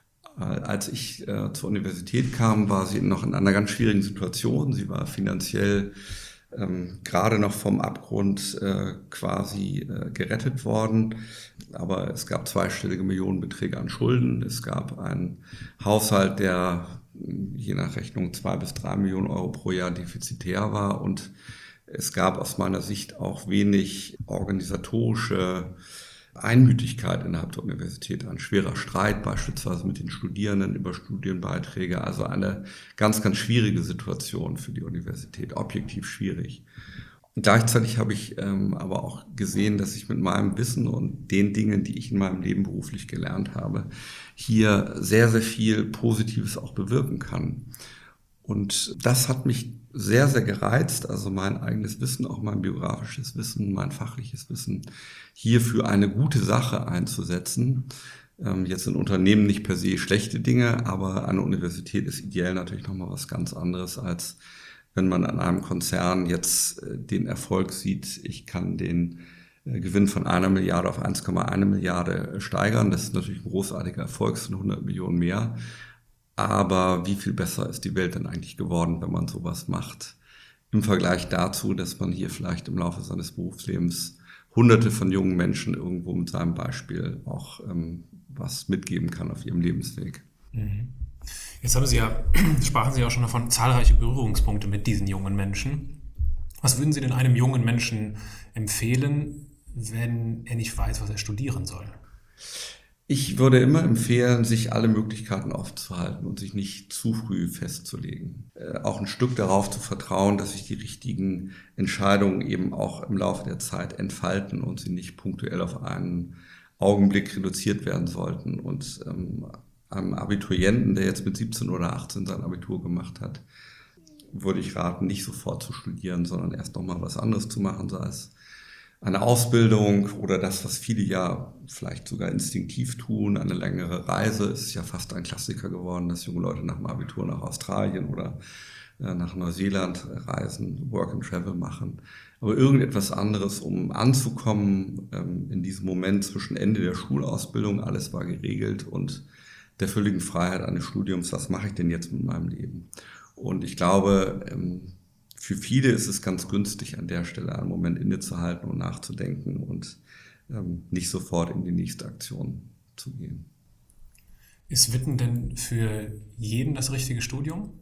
Als ich äh, zur Universität kam, war sie noch in einer ganz schwierigen Situation. Sie war finanziell ähm, gerade noch vom Abgrund äh, quasi äh, gerettet worden. Aber es gab zweistellige Millionenbeträge an Schulden. Es gab einen Haushalt, der je nach Rechnung zwei bis drei Millionen Euro pro Jahr defizitär war. Und es gab aus meiner Sicht auch wenig organisatorische Einmütigkeit innerhalb der Universität, ein schwerer Streit beispielsweise mit den Studierenden über Studienbeiträge, also eine ganz, ganz schwierige Situation für die Universität, objektiv schwierig. Und gleichzeitig habe ich ähm, aber auch gesehen, dass ich mit meinem Wissen und den Dingen, die ich in meinem Leben beruflich gelernt habe, hier sehr, sehr viel Positives auch bewirken kann. Und das hat mich sehr, sehr gereizt, also mein eigenes Wissen, auch mein biografisches Wissen, mein fachliches Wissen, hier für eine gute Sache einzusetzen. Ähm, jetzt in Unternehmen nicht per se schlechte Dinge, aber eine Universität ist ideell natürlich nochmal was ganz anderes, als wenn man an einem Konzern jetzt äh, den Erfolg sieht, ich kann den äh, Gewinn von einer Milliarde auf eins Komma eins Milliarde steigern. Das ist natürlich ein großartiger Erfolg, es sind hundert Millionen mehr. Aber wie viel besser ist die Welt denn eigentlich geworden, wenn man sowas macht? Im Vergleich dazu, dass man hier vielleicht im Laufe seines Berufslebens Hunderte von jungen Menschen irgendwo mit seinem Beispiel auch ähm, was mitgeben kann auf ihrem Lebensweg. Jetzt haben Sie ja, sprachen Sie ja auch schon davon, zahlreiche Berührungspunkte mit diesen jungen Menschen. Was würden Sie denn einem jungen Menschen empfehlen, wenn er nicht weiß, was er studieren soll? Ich würde immer empfehlen, sich alle Möglichkeiten aufzuhalten und sich nicht zu früh festzulegen. Äh, auch ein Stück darauf zu vertrauen, dass sich die richtigen Entscheidungen eben auch im Laufe der Zeit entfalten und sie nicht punktuell auf einen Augenblick reduziert werden sollten. Und ähm, einem Abiturienten, der jetzt mit siebzehn oder achtzehn sein Abitur gemacht hat, würde ich raten, nicht sofort zu studieren, sondern erst noch mal was anderes zu machen, sei es eine Ausbildung oder das, was viele ja vielleicht sogar instinktiv tun, eine längere Reise. Es ist ja fast ein Klassiker geworden, dass junge Leute nach dem Abitur nach Australien oder nach Neuseeland reisen, Work and Travel machen. Aber irgendetwas anderes, um anzukommen in diesem Moment zwischen Ende der Schulausbildung, alles war geregelt, und der völligen Freiheit eines Studiums, was mache ich denn jetzt mit meinem Leben? Und ich glaube, für viele ist es ganz günstig, an der Stelle einen Moment innezuhalten und nachzudenken und ähm, nicht sofort in die nächste Aktion zu gehen. Ist Witten denn für jeden das richtige Studium?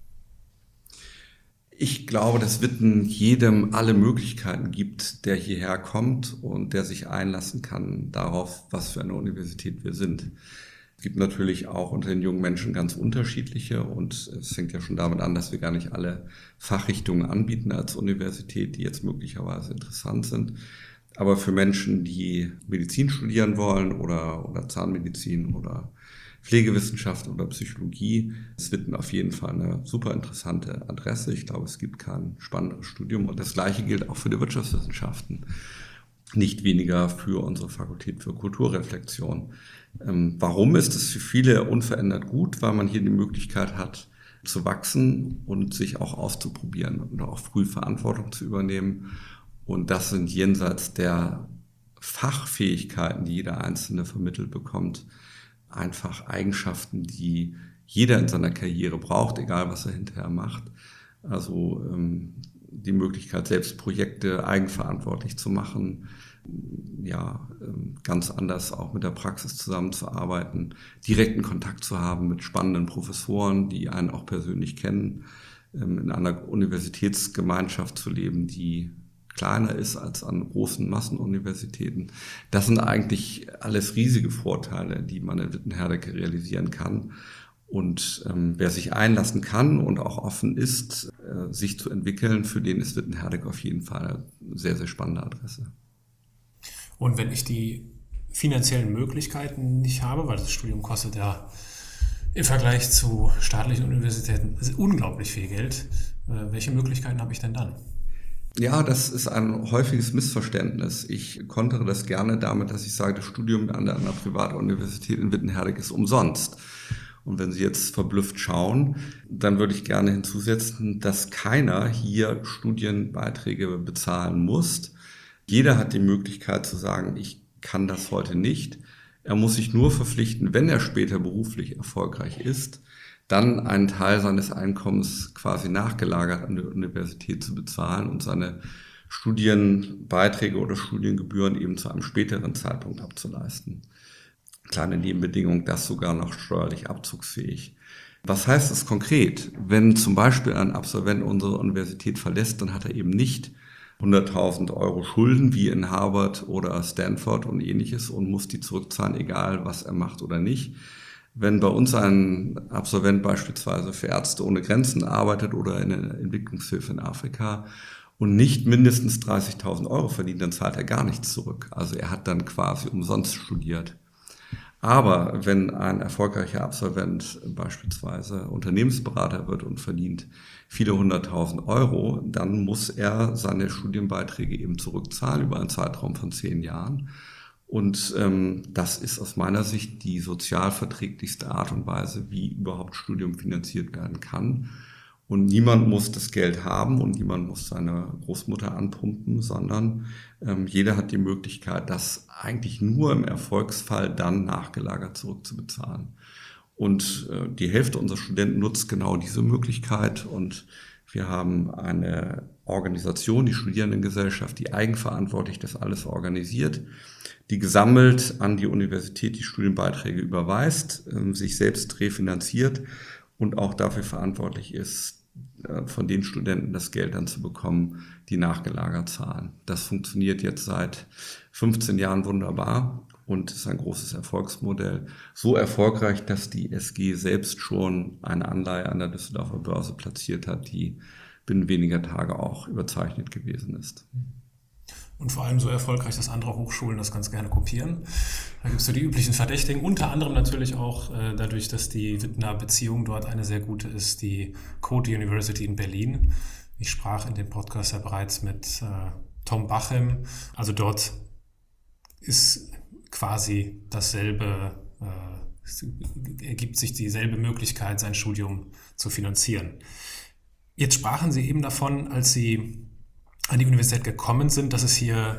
Ich glaube, dass Witten jedem alle Möglichkeiten gibt, der hierher kommt und der sich einlassen kann darauf, was für eine Universität wir sind. Es gibt natürlich auch unter den jungen Menschen ganz unterschiedliche, und es fängt ja schon damit an, dass wir gar nicht alle Fachrichtungen anbieten als Universität, die jetzt möglicherweise interessant sind. Aber für Menschen, die Medizin studieren wollen oder, oder Zahnmedizin oder Pflegewissenschaft oder Psychologie, ist Witten auf jeden Fall eine super interessante Adresse. Ich glaube, es gibt kein spannenderes Studium und das Gleiche gilt auch für die Wirtschaftswissenschaften. Nicht weniger für unsere Fakultät für Kulturreflexion. Ähm, warum ist es für viele unverändert gut? Weil man hier die Möglichkeit hat, zu wachsen und sich auch auszuprobieren und auch früh Verantwortung zu übernehmen. Und das sind jenseits der Fachfähigkeiten, die jeder Einzelne vermittelt bekommt, einfach Eigenschaften, die jeder in seiner Karriere braucht, egal was er hinterher macht. Also ähm, die Möglichkeit, selbst Projekte eigenverantwortlich zu machen, ja, ganz anders auch mit der Praxis zusammenzuarbeiten, direkten Kontakt zu haben mit spannenden Professoren, die einen auch persönlich kennen, in einer Universitätsgemeinschaft zu leben, die kleiner ist als an großen Massenuniversitäten. Das sind eigentlich alles riesige Vorteile, die man in Witten-Herdecke realisieren kann. Und ähm, wer sich einlassen kann und auch offen ist, äh, sich zu entwickeln, für den ist Witten-Herdecke auf jeden Fall eine sehr, sehr spannende Adresse. Und wenn ich die finanziellen Möglichkeiten nicht habe, weil das Studium kostet ja im Vergleich zu staatlichen Universitäten unglaublich viel Geld, äh, welche Möglichkeiten habe ich denn dann? Ja, das ist ein häufiges Missverständnis. Ich kontere das gerne damit, dass ich sage, das Studium an einer Privatuniversität in Witten-Herdecke ist umsonst. Und wenn Sie jetzt verblüfft schauen, dann würde ich gerne hinzusetzen, dass keiner hier Studienbeiträge bezahlen muss. Jeder hat die Möglichkeit zu sagen, ich kann das heute nicht. Er muss sich nur verpflichten, wenn er später beruflich erfolgreich ist, dann einen Teil seines Einkommens quasi nachgelagert an der Universität zu bezahlen und seine Studienbeiträge oder Studiengebühren eben zu einem späteren Zeitpunkt abzuleisten. Kleine Nebenbedingung, das sogar noch steuerlich abzugsfähig. Was heißt das konkret? Wenn zum Beispiel ein Absolvent unsere Universität verlässt, dann hat er eben nicht hunderttausend Euro Schulden wie in Harvard oder Stanford und ähnliches und muss die zurückzahlen, egal was er macht oder nicht. Wenn bei uns ein Absolvent beispielsweise für Ärzte ohne Grenzen arbeitet oder in der Entwicklungshilfe in Afrika und nicht mindestens dreißigtausend Euro verdient, dann zahlt er gar nichts zurück. Also er hat dann quasi umsonst studiert. Aber wenn ein erfolgreicher Absolvent beispielsweise Unternehmensberater wird und verdient viele hunderttausend Euro, dann muss er seine Studienbeiträge eben zurückzahlen über einen Zeitraum von zehn Jahren. Und ähm, das ist aus meiner Sicht die sozialverträglichste Art und Weise, wie überhaupt Studium finanziert werden kann. Und niemand muss das Geld haben und niemand muss seine Großmutter anpumpen, sondern ähm, jeder hat die Möglichkeit, das eigentlich nur im Erfolgsfall dann nachgelagert zurückzubezahlen. Und äh, die Hälfte unserer Studenten nutzt genau diese Möglichkeit und wir haben eine Organisation, die Studierendengesellschaft, die eigenverantwortlich das alles organisiert, die gesammelt an die Universität die Studienbeiträge überweist, äh, sich selbst refinanziert und auch dafür verantwortlich ist, von den Studenten das Geld dann zu bekommen, die nachgelagert zahlen. Das funktioniert jetzt seit fünfzehn Jahren wunderbar und ist ein großes Erfolgsmodell. So erfolgreich, dass die S G selbst schon eine Anleihe an der Düsseldorfer Börse platziert hat, die binnen weniger Tage auch überzeichnet gewesen ist. Und vor allem so erfolgreich, dass andere Hochschulen das ganz gerne kopieren. Da gibt es so die üblichen Verdächtigen, unter anderem natürlich auch äh, dadurch, dass die Wittener Beziehung dort eine sehr gute ist, die Code University in Berlin. Ich sprach in dem Podcast ja bereits mit äh, Tom Bachem. Also dort ist quasi dasselbe, äh, es ergibt sich dieselbe Möglichkeit, sein Studium zu finanzieren. Jetzt sprachen Sie eben davon, als Sie an die Universität gekommen sind, dass es hier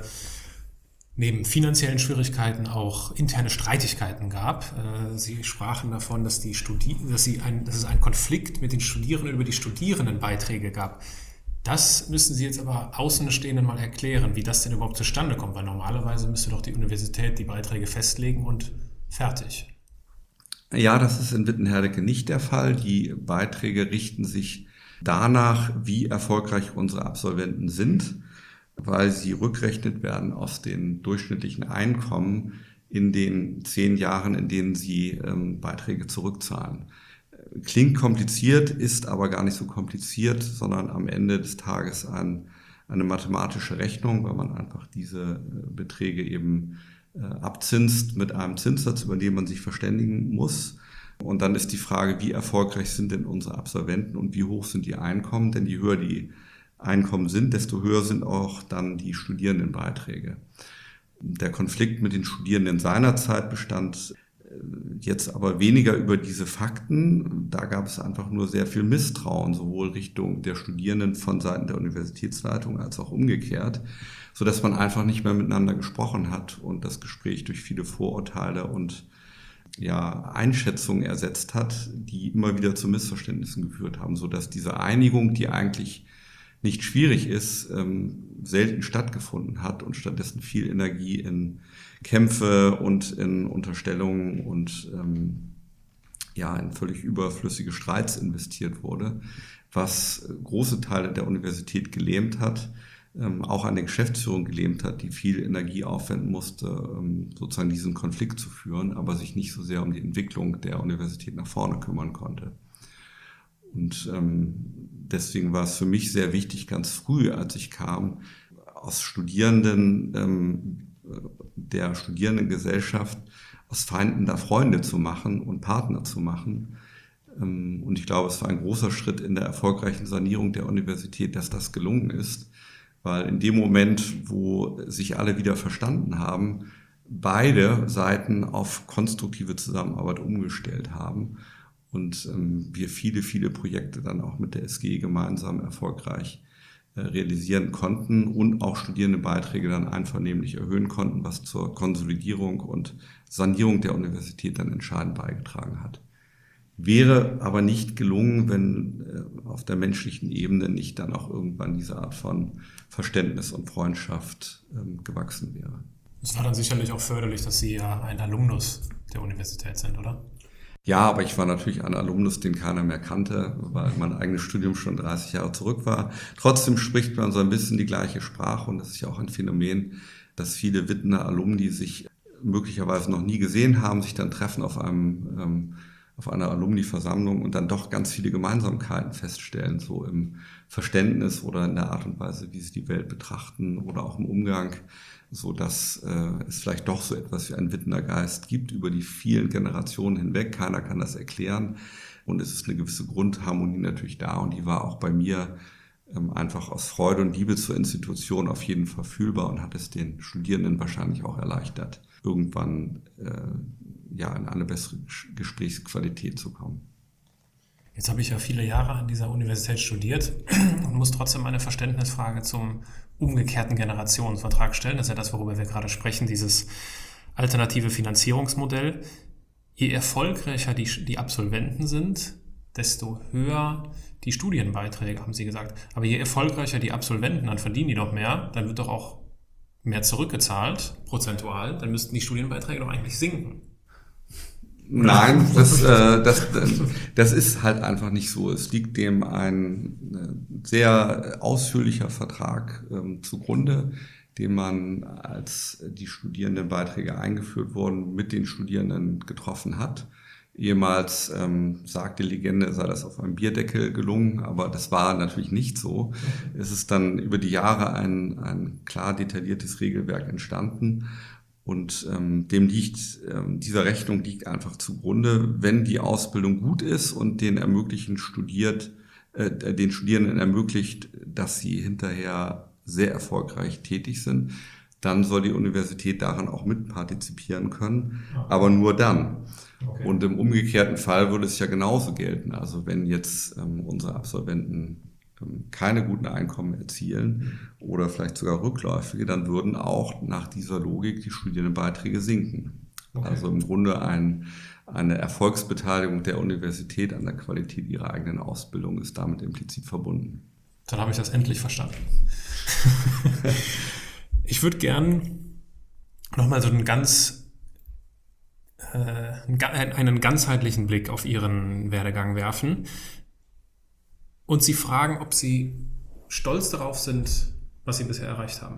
neben finanziellen Schwierigkeiten auch interne Streitigkeiten gab. Sie sprachen davon, dass, die Studi- dass, sie ein, dass es einen Konflikt mit den Studierenden über die Studierendenbeiträge gab. Das müssen Sie jetzt aber Außenstehenden mal erklären, wie das denn überhaupt zustande kommt, weil normalerweise müsste doch die Universität die Beiträge festlegen und fertig. Ja, das ist in Witten-Herdecke nicht der Fall. Die Beiträge richten sich danach, wie erfolgreich unsere Absolventen sind, weil sie rückrechnet werden aus den durchschnittlichen Einkommen in den zehn Jahren, in denen sie ähm, Beiträge zurückzahlen. Klingt kompliziert, ist aber gar nicht so kompliziert, sondern am Ende des Tages ein, eine mathematische Rechnung, weil man einfach diese äh, Beträge eben äh, abzinst mit einem Zinssatz, über den man sich verständigen muss. Und dann ist die Frage, wie erfolgreich sind denn unsere Absolventen und wie hoch sind die Einkommen? Denn je höher die Einkommen sind, desto höher sind auch dann die Studierendenbeiträge. Der Konflikt mit den Studierenden seinerzeit bestand jetzt aber weniger über diese Fakten. Da gab es einfach nur sehr viel Misstrauen, sowohl Richtung der Studierenden von Seiten der Universitätsleitung als auch umgekehrt, sodass man einfach nicht mehr miteinander gesprochen hat und das Gespräch durch viele Vorurteile und ja, Einschätzungen ersetzt hat, die immer wieder zu Missverständnissen geführt haben, sodass diese Einigung, die eigentlich nicht schwierig ist, ähm, selten stattgefunden hat und stattdessen viel Energie in Kämpfe und in Unterstellungen und ähm, ja, in völlig überflüssige Streits investiert wurde, was große Teile der Universität gelähmt hat, ähm, auch an der Geschäftsführung gelähmt hat, die viel Energie aufwenden musste, ähm, sozusagen diesen Konflikt zu führen, aber sich nicht so sehr um die Entwicklung der Universität nach vorne kümmern konnte. Und ähm, deswegen war es für mich sehr wichtig, ganz früh, als ich kam, aus Studierenden, ähm, der Studierendengesellschaft, aus Feinden da Freunde zu machen und Partner zu machen. Ähm, und ich glaube, es war ein großer Schritt in der erfolgreichen Sanierung der Universität, dass das gelungen ist, weil in dem Moment, wo sich alle wieder verstanden haben, beide Seiten auf konstruktive Zusammenarbeit umgestellt haben. Und ähm, wir viele, viele Projekte dann auch mit der S G gemeinsam erfolgreich äh, realisieren konnten und auch Studierendenbeiträge dann einvernehmlich erhöhen konnten, was zur Konsolidierung und Sanierung der Universität dann entscheidend beigetragen hat. Wäre aber nicht gelungen, wenn äh, auf der menschlichen Ebene nicht dann auch irgendwann diese Art von Verständnis und Freundschaft ähm, gewachsen wäre. Es war dann sicherlich auch förderlich, dass Sie ja ein Alumnus der Universität sind, oder? Ja, aber ich war natürlich ein Alumnus, den keiner mehr kannte, weil mein eigenes Studium schon dreißig Jahre zurück war. Trotzdem spricht man so ein bisschen die gleiche Sprache und das ist ja auch ein Phänomen, dass viele Wittener Alumni sich möglicherweise noch nie gesehen haben, sich dann treffen auf einem ähm, auf einer Alumni-Versammlung und dann doch ganz viele Gemeinsamkeiten feststellen, so im Verständnis oder in der Art und Weise, wie sie die Welt betrachten oder auch im Umgang, so dass äh, es vielleicht doch so etwas wie einen Wittener Geist gibt über die vielen Generationen hinweg. Keiner kann das erklären und es ist eine gewisse Grundharmonie natürlich da und die war auch bei mir ähm, einfach aus Freude und Liebe zur Institution auf jeden Fall fühlbar und hat es den Studierenden wahrscheinlich auch erleichtert, irgendwann äh, ja in eine bessere Gesprächsqualität zu kommen. Jetzt habe ich ja viele Jahre an dieser Universität studiert und muss trotzdem eine Verständnisfrage zum umgekehrten Generationenvertrag stellen. Das ist ja das, worüber wir gerade sprechen, dieses alternative Finanzierungsmodell. Je erfolgreicher die, die Absolventen sind, desto höher die Studienbeiträge, haben Sie gesagt. Aber je erfolgreicher die Absolventen, dann verdienen die doch mehr, dann wird doch auch mehr zurückgezahlt, prozentual, dann müssten die Studienbeiträge doch eigentlich sinken. Nein, das, äh, das, das ist halt einfach nicht so. Es liegt dem ein sehr ausführlicher Vertrag ähm, zugrunde, den man, als die Studierendenbeiträge eingeführt wurden, mit den Studierenden getroffen hat. Ehemals ähm, sagte Legende, sei das auf einem Bierdeckel gelungen, aber das war natürlich nicht so. Es ist dann über die Jahre ein, ein klar detailliertes Regelwerk entstanden. Und ähm, dem liegt, ähm, dieser Rechnung liegt einfach zugrunde, wenn die Ausbildung gut ist und den ermöglichen studiert, äh, den Studierenden ermöglicht, dass sie hinterher sehr erfolgreich tätig sind, dann soll die Universität daran auch mitpartizipieren können, aber nur dann. Okay. Und im umgekehrten Fall würde es ja genauso gelten. Also wenn jetzt ähm, unsere Absolventen keine guten Einkommen erzielen oder vielleicht sogar rückläufige, dann würden auch nach dieser Logik die Studiendenbeiträge sinken. Okay. Also im Grunde ein, eine Erfolgsbeteiligung der Universität an der Qualität ihrer eigenen Ausbildung ist damit implizit verbunden. Dann habe ich das endlich verstanden. Ich würde gern nochmal so einen ganz äh, einen ganzheitlichen Blick auf Ihren Werdegang werfen. Und Sie fragen, ob Sie stolz darauf sind, was Sie bisher erreicht haben.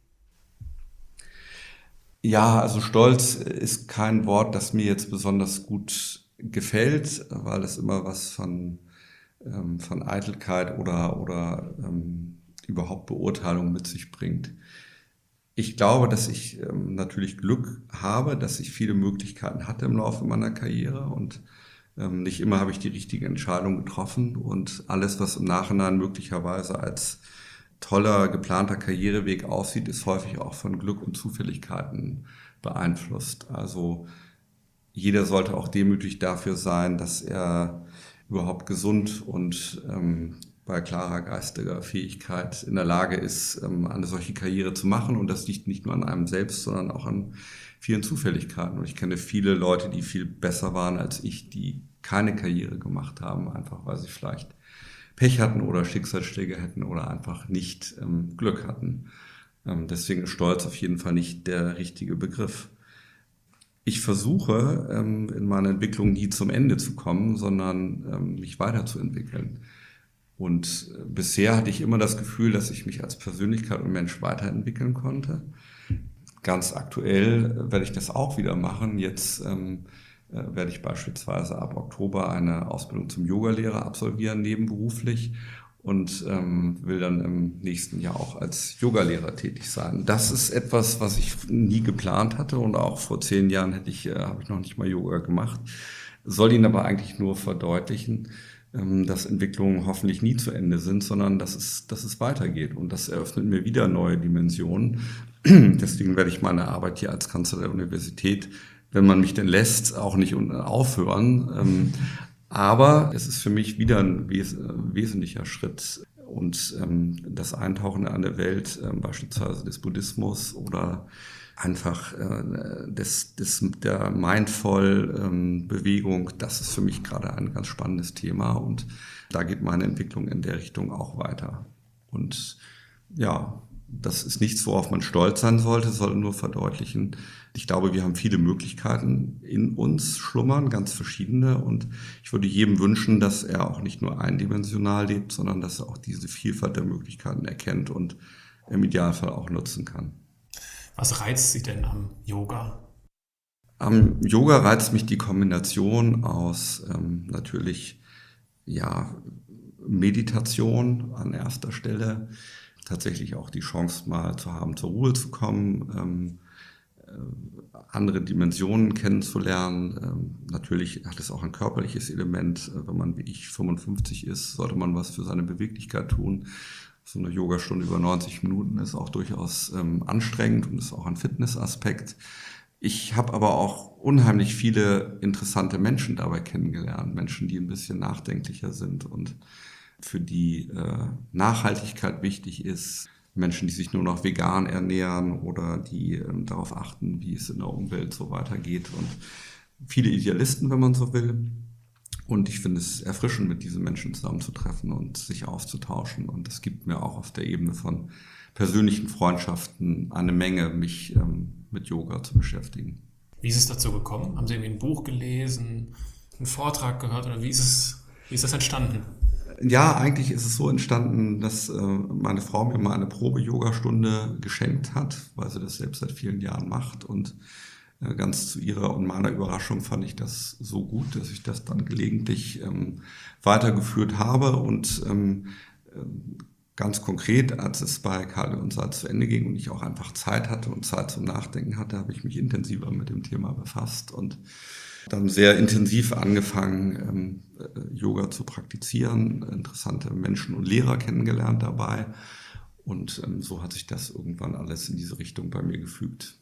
Ja, also stolz ist kein Wort, das mir jetzt besonders gut gefällt, weil es immer was von, ähm, von Eitelkeit oder, oder ähm, überhaupt Beurteilung mit sich bringt. Ich glaube, dass ich ähm, natürlich Glück habe, dass ich viele Möglichkeiten hatte im Laufe meiner Karriere und Ähm, nicht immer habe ich die richtige Entscheidung getroffen und alles, was im Nachhinein möglicherweise als toller, geplanter Karriereweg aussieht, ist häufig auch von Glück und Zufälligkeiten beeinflusst. Also jeder sollte auch demütig dafür sein, dass er überhaupt gesund und ähm, bei klarer geistiger Fähigkeit in der Lage ist, ähm, eine solche Karriere zu machen. Und das liegt nicht nur an einem selbst, sondern auch an vielen Zufälligkeiten. Und ich kenne viele Leute, die viel besser waren als ich, die keine Karriere gemacht haben, einfach weil sie vielleicht Pech hatten oder Schicksalsschläge hätten oder einfach nicht ähm, Glück hatten. Ähm, deswegen ist Stolz auf jeden Fall nicht der richtige Begriff. Ich versuche ähm, in meiner Entwicklung nie zum Ende zu kommen, sondern ähm, mich weiterzuentwickeln. Und äh, bisher hatte ich immer das Gefühl, dass ich mich als Persönlichkeit und Mensch weiterentwickeln konnte. Ganz aktuell äh, werde ich das auch wieder machen. Jetzt ähm, äh, werde ich beispielsweise ab Oktober eine Ausbildung zum Yogalehrer absolvieren, nebenberuflich, und ähm, will dann im nächsten Jahr auch als Yogalehrer tätig sein. Das ist etwas, was ich nie geplant hatte, und auch vor zehn Jahren hätte ich, äh, habe ich noch nicht mal Yoga gemacht. Soll Ihnen aber eigentlich nur verdeutlichen, ähm, dass Entwicklungen hoffentlich nie zu Ende sind, sondern dass es, dass es weitergeht, und das eröffnet mir wieder neue Dimensionen. Deswegen werde ich meine Arbeit hier als Kanzler der Universität, wenn man mich denn lässt, auch nicht aufhören. Ähm, Aber es ist für mich wieder ein wes- wesentlicher Schritt. Und ähm, das Eintauchen in eine Welt, ähm, beispielsweise des Buddhismus oder einfach äh, des, des, der Mindful-Bewegung, ähm, das ist für mich gerade ein ganz spannendes Thema. Und da geht meine Entwicklung in der Richtung auch weiter. Und ja, das ist nichts, worauf man stolz sein sollte, soll nur verdeutlichen. Ich glaube, wir haben viele Möglichkeiten in uns schlummern, ganz verschiedene. Und ich würde jedem wünschen, dass er auch nicht nur eindimensional lebt, sondern dass er auch diese Vielfalt der Möglichkeiten erkennt und im Idealfall auch nutzen kann. Was reizt Sie denn am Yoga? Am Yoga reizt mich die Kombination aus ähm, natürlich ja, Meditation an erster Stelle, tatsächlich auch die Chance mal zu haben, zur Ruhe zu kommen, ähm, äh, andere Dimensionen kennenzulernen. Ähm, natürlich hat es auch ein körperliches Element. Wenn man wie ich fünfundfünfzig ist, sollte man was für seine Beweglichkeit tun. So eine Yogastunde über neunzig Minuten ist auch durchaus ähm, anstrengend und ist auch ein Fitnessaspekt. Ich habe aber auch unheimlich viele interessante Menschen dabei kennengelernt. Menschen, die ein bisschen nachdenklicher sind und für die äh, Nachhaltigkeit wichtig ist. Menschen, die sich nur noch vegan ernähren oder die ähm, darauf achten, wie es in der Umwelt so weitergeht. Und viele Idealisten, wenn man so will. Und ich finde es erfrischend, mit diesen Menschen zusammenzutreffen und sich auszutauschen. Und es gibt mir auch auf der Ebene von persönlichen Freundschaften eine Menge, mich ähm, mit Yoga zu beschäftigen. Wie ist es dazu gekommen? Haben Sie irgendwie ein Buch gelesen, einen Vortrag gehört, oder wie ist es, wie ist das entstanden? Ja, eigentlich ist es so entstanden, dass äh, meine Frau mir mal eine Probe-Yoga-Stunde geschenkt hat, weil sie das selbst seit vielen Jahren macht. Und äh, ganz zu ihrer und meiner Überraschung fand ich das so gut, dass ich das dann gelegentlich ähm, weitergeführt habe. Und ähm, äh, ganz konkret, als es bei Karl und Salz zu Ende ging und ich auch einfach Zeit hatte und Zeit zum Nachdenken hatte, habe ich mich intensiver mit dem Thema befasst und dann sehr intensiv angefangen, ähm, Yoga zu praktizieren, interessante Menschen und Lehrer kennengelernt dabei. Und ähm, so hat sich das irgendwann alles in diese Richtung bei mir gefügt.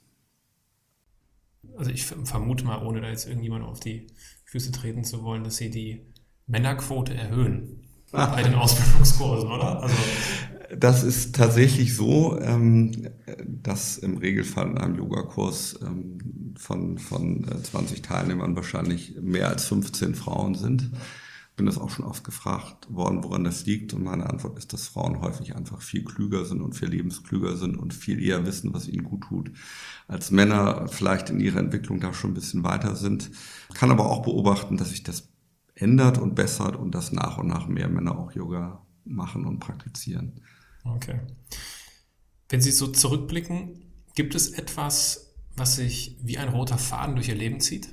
Also ich vermute mal, ohne da jetzt irgendjemand auf die Füße treten zu wollen, dass Sie die Männerquote erhöhen bei den Ausbildungskursen, oder? Also das ist tatsächlich so, dass im Regelfall in einem Yogakurs von, von zwanzig Teilnehmern wahrscheinlich mehr als fünfzehn Frauen sind. Bin das auch schon oft gefragt worden, woran das liegt. Und meine Antwort ist, dass Frauen häufig einfach viel klüger sind und viel lebensklüger sind und viel eher wissen, was ihnen gut tut, als Männer vielleicht in ihrer Entwicklung da schon ein bisschen weiter sind. Ich kann aber auch beobachten, dass sich das ändert und bessert und dass nach und nach mehr Männer auch Yoga machen und praktizieren. Okay. Wenn Sie so zurückblicken, gibt es etwas, was sich wie ein roter Faden durch Ihr Leben zieht?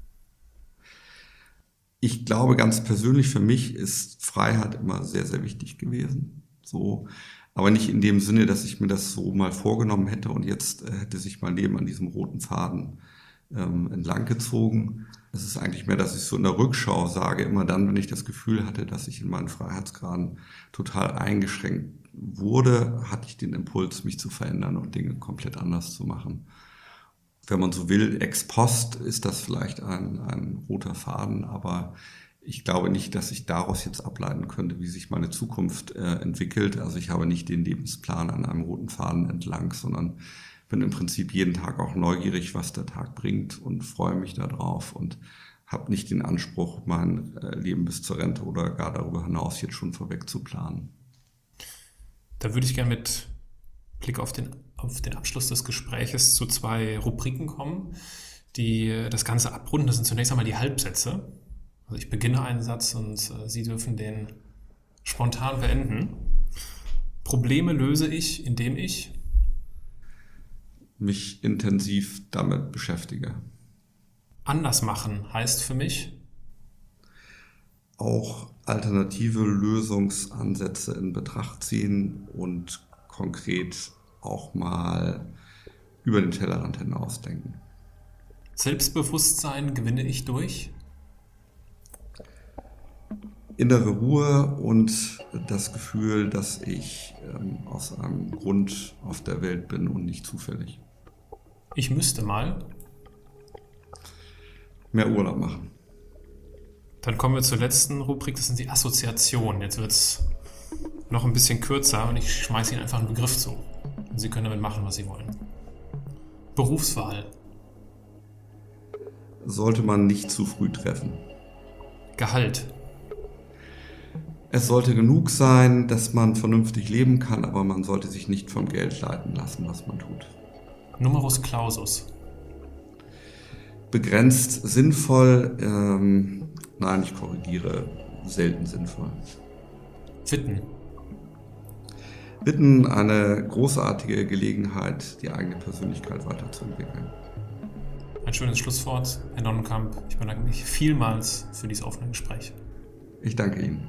Ich glaube, ganz persönlich für mich ist Freiheit immer sehr, sehr wichtig gewesen. So, aber nicht in dem Sinne, dass ich mir das so mal vorgenommen hätte und jetzt äh, hätte sich mein Leben an diesem roten Faden ähm, entlang gezogen. Es ist eigentlich mehr, dass ich so in der Rückschau sage, immer dann, wenn ich das Gefühl hatte, dass ich in meinen Freiheitsgraden total eingeschränkt wurde, hatte ich den Impuls, mich zu verändern und Dinge komplett anders zu machen. Wenn man so will, ex post ist das vielleicht ein, ein roter Faden, aber ich glaube nicht, dass ich daraus jetzt ableiten könnte, wie sich meine Zukunft äh, entwickelt. Also ich habe nicht den Lebensplan an einem roten Faden entlang, sondern bin im Prinzip jeden Tag auch neugierig, was der Tag bringt und freue mich darauf und habe nicht den Anspruch, mein äh, Leben bis zur Rente oder gar darüber hinaus jetzt schon vorweg zu planen. Da würde ich gerne mit Blick auf den, auf den Abschluss des Gespräches zu zwei Rubriken kommen, die das Ganze abrunden. Das sind zunächst einmal die Halbsätze. Also ich beginne einen Satz und äh, Sie dürfen den spontan beenden. Probleme löse ich, indem ich mich intensiv damit beschäftige. Anders machen heißt für mich auch alternative Lösungsansätze in Betracht ziehen und konkret auch mal über den Tellerrand hinaus denken. Selbstbewusstsein gewinne ich durch innere Ruhe und das Gefühl, dass ich ähm, aus einem Grund auf der Welt bin und nicht zufällig. Ich müsste mal mehr Urlaub machen. Dann kommen wir zur letzten Rubrik, das sind die Assoziationen. Jetzt wird es noch ein bisschen kürzer und ich schmeiße Ihnen einfach einen Begriff zu. Und Sie können damit machen, was Sie wollen. Berufswahl. Sollte man nicht zu früh treffen. Gehalt. Es sollte genug sein, dass man vernünftig leben kann, aber man sollte sich nicht vom Geld leiten lassen, was man tut. Numerus Clausus. Begrenzt sinnvoll, ähm, nein, ich korrigiere, selten sinnvoll. Witten. Witten, eine großartige Gelegenheit, die eigene Persönlichkeit weiterzuentwickeln. Ein schönes Schlusswort, Herr Nonnenkamp. Ich bedanke mich vielmals für dieses offene Gespräch. Ich danke Ihnen.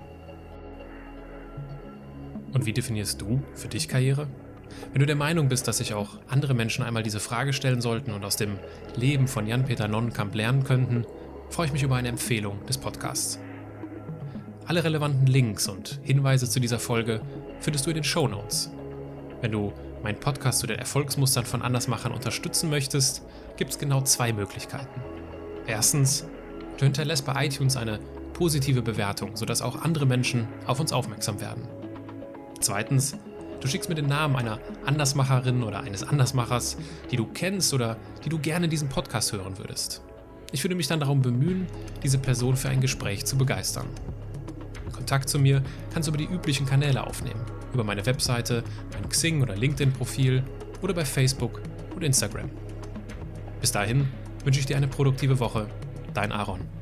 Und wie definierst du für dich Karriere? Wenn du der Meinung bist, dass sich auch andere Menschen einmal diese Frage stellen sollten und aus dem Leben von Jan-Peter Nonnenkamp lernen könnten, freue ich mich über eine Empfehlung des Podcasts. Alle relevanten Links und Hinweise zu dieser Folge findest du in den Shownotes. Wenn du meinen Podcast zu den Erfolgsmustern von Andersmachern unterstützen möchtest, gibt es genau zwei Möglichkeiten. Erstens, du hinterlässt bei iTunes eine positive Bewertung, sodass auch andere Menschen auf uns aufmerksam werden. Zweitens, du schickst mir den Namen einer Andersmacherin oder eines Andersmachers, die du kennst oder die du gerne in diesem Podcast hören würdest. Ich würde mich dann darum bemühen, diese Person für ein Gespräch zu begeistern. Kontakt zu mir kannst du über die üblichen Kanäle aufnehmen, über meine Webseite, mein Xing- oder LinkedIn-Profil oder bei Facebook und Instagram. Bis dahin wünsche ich dir eine produktive Woche. Dein Aaron.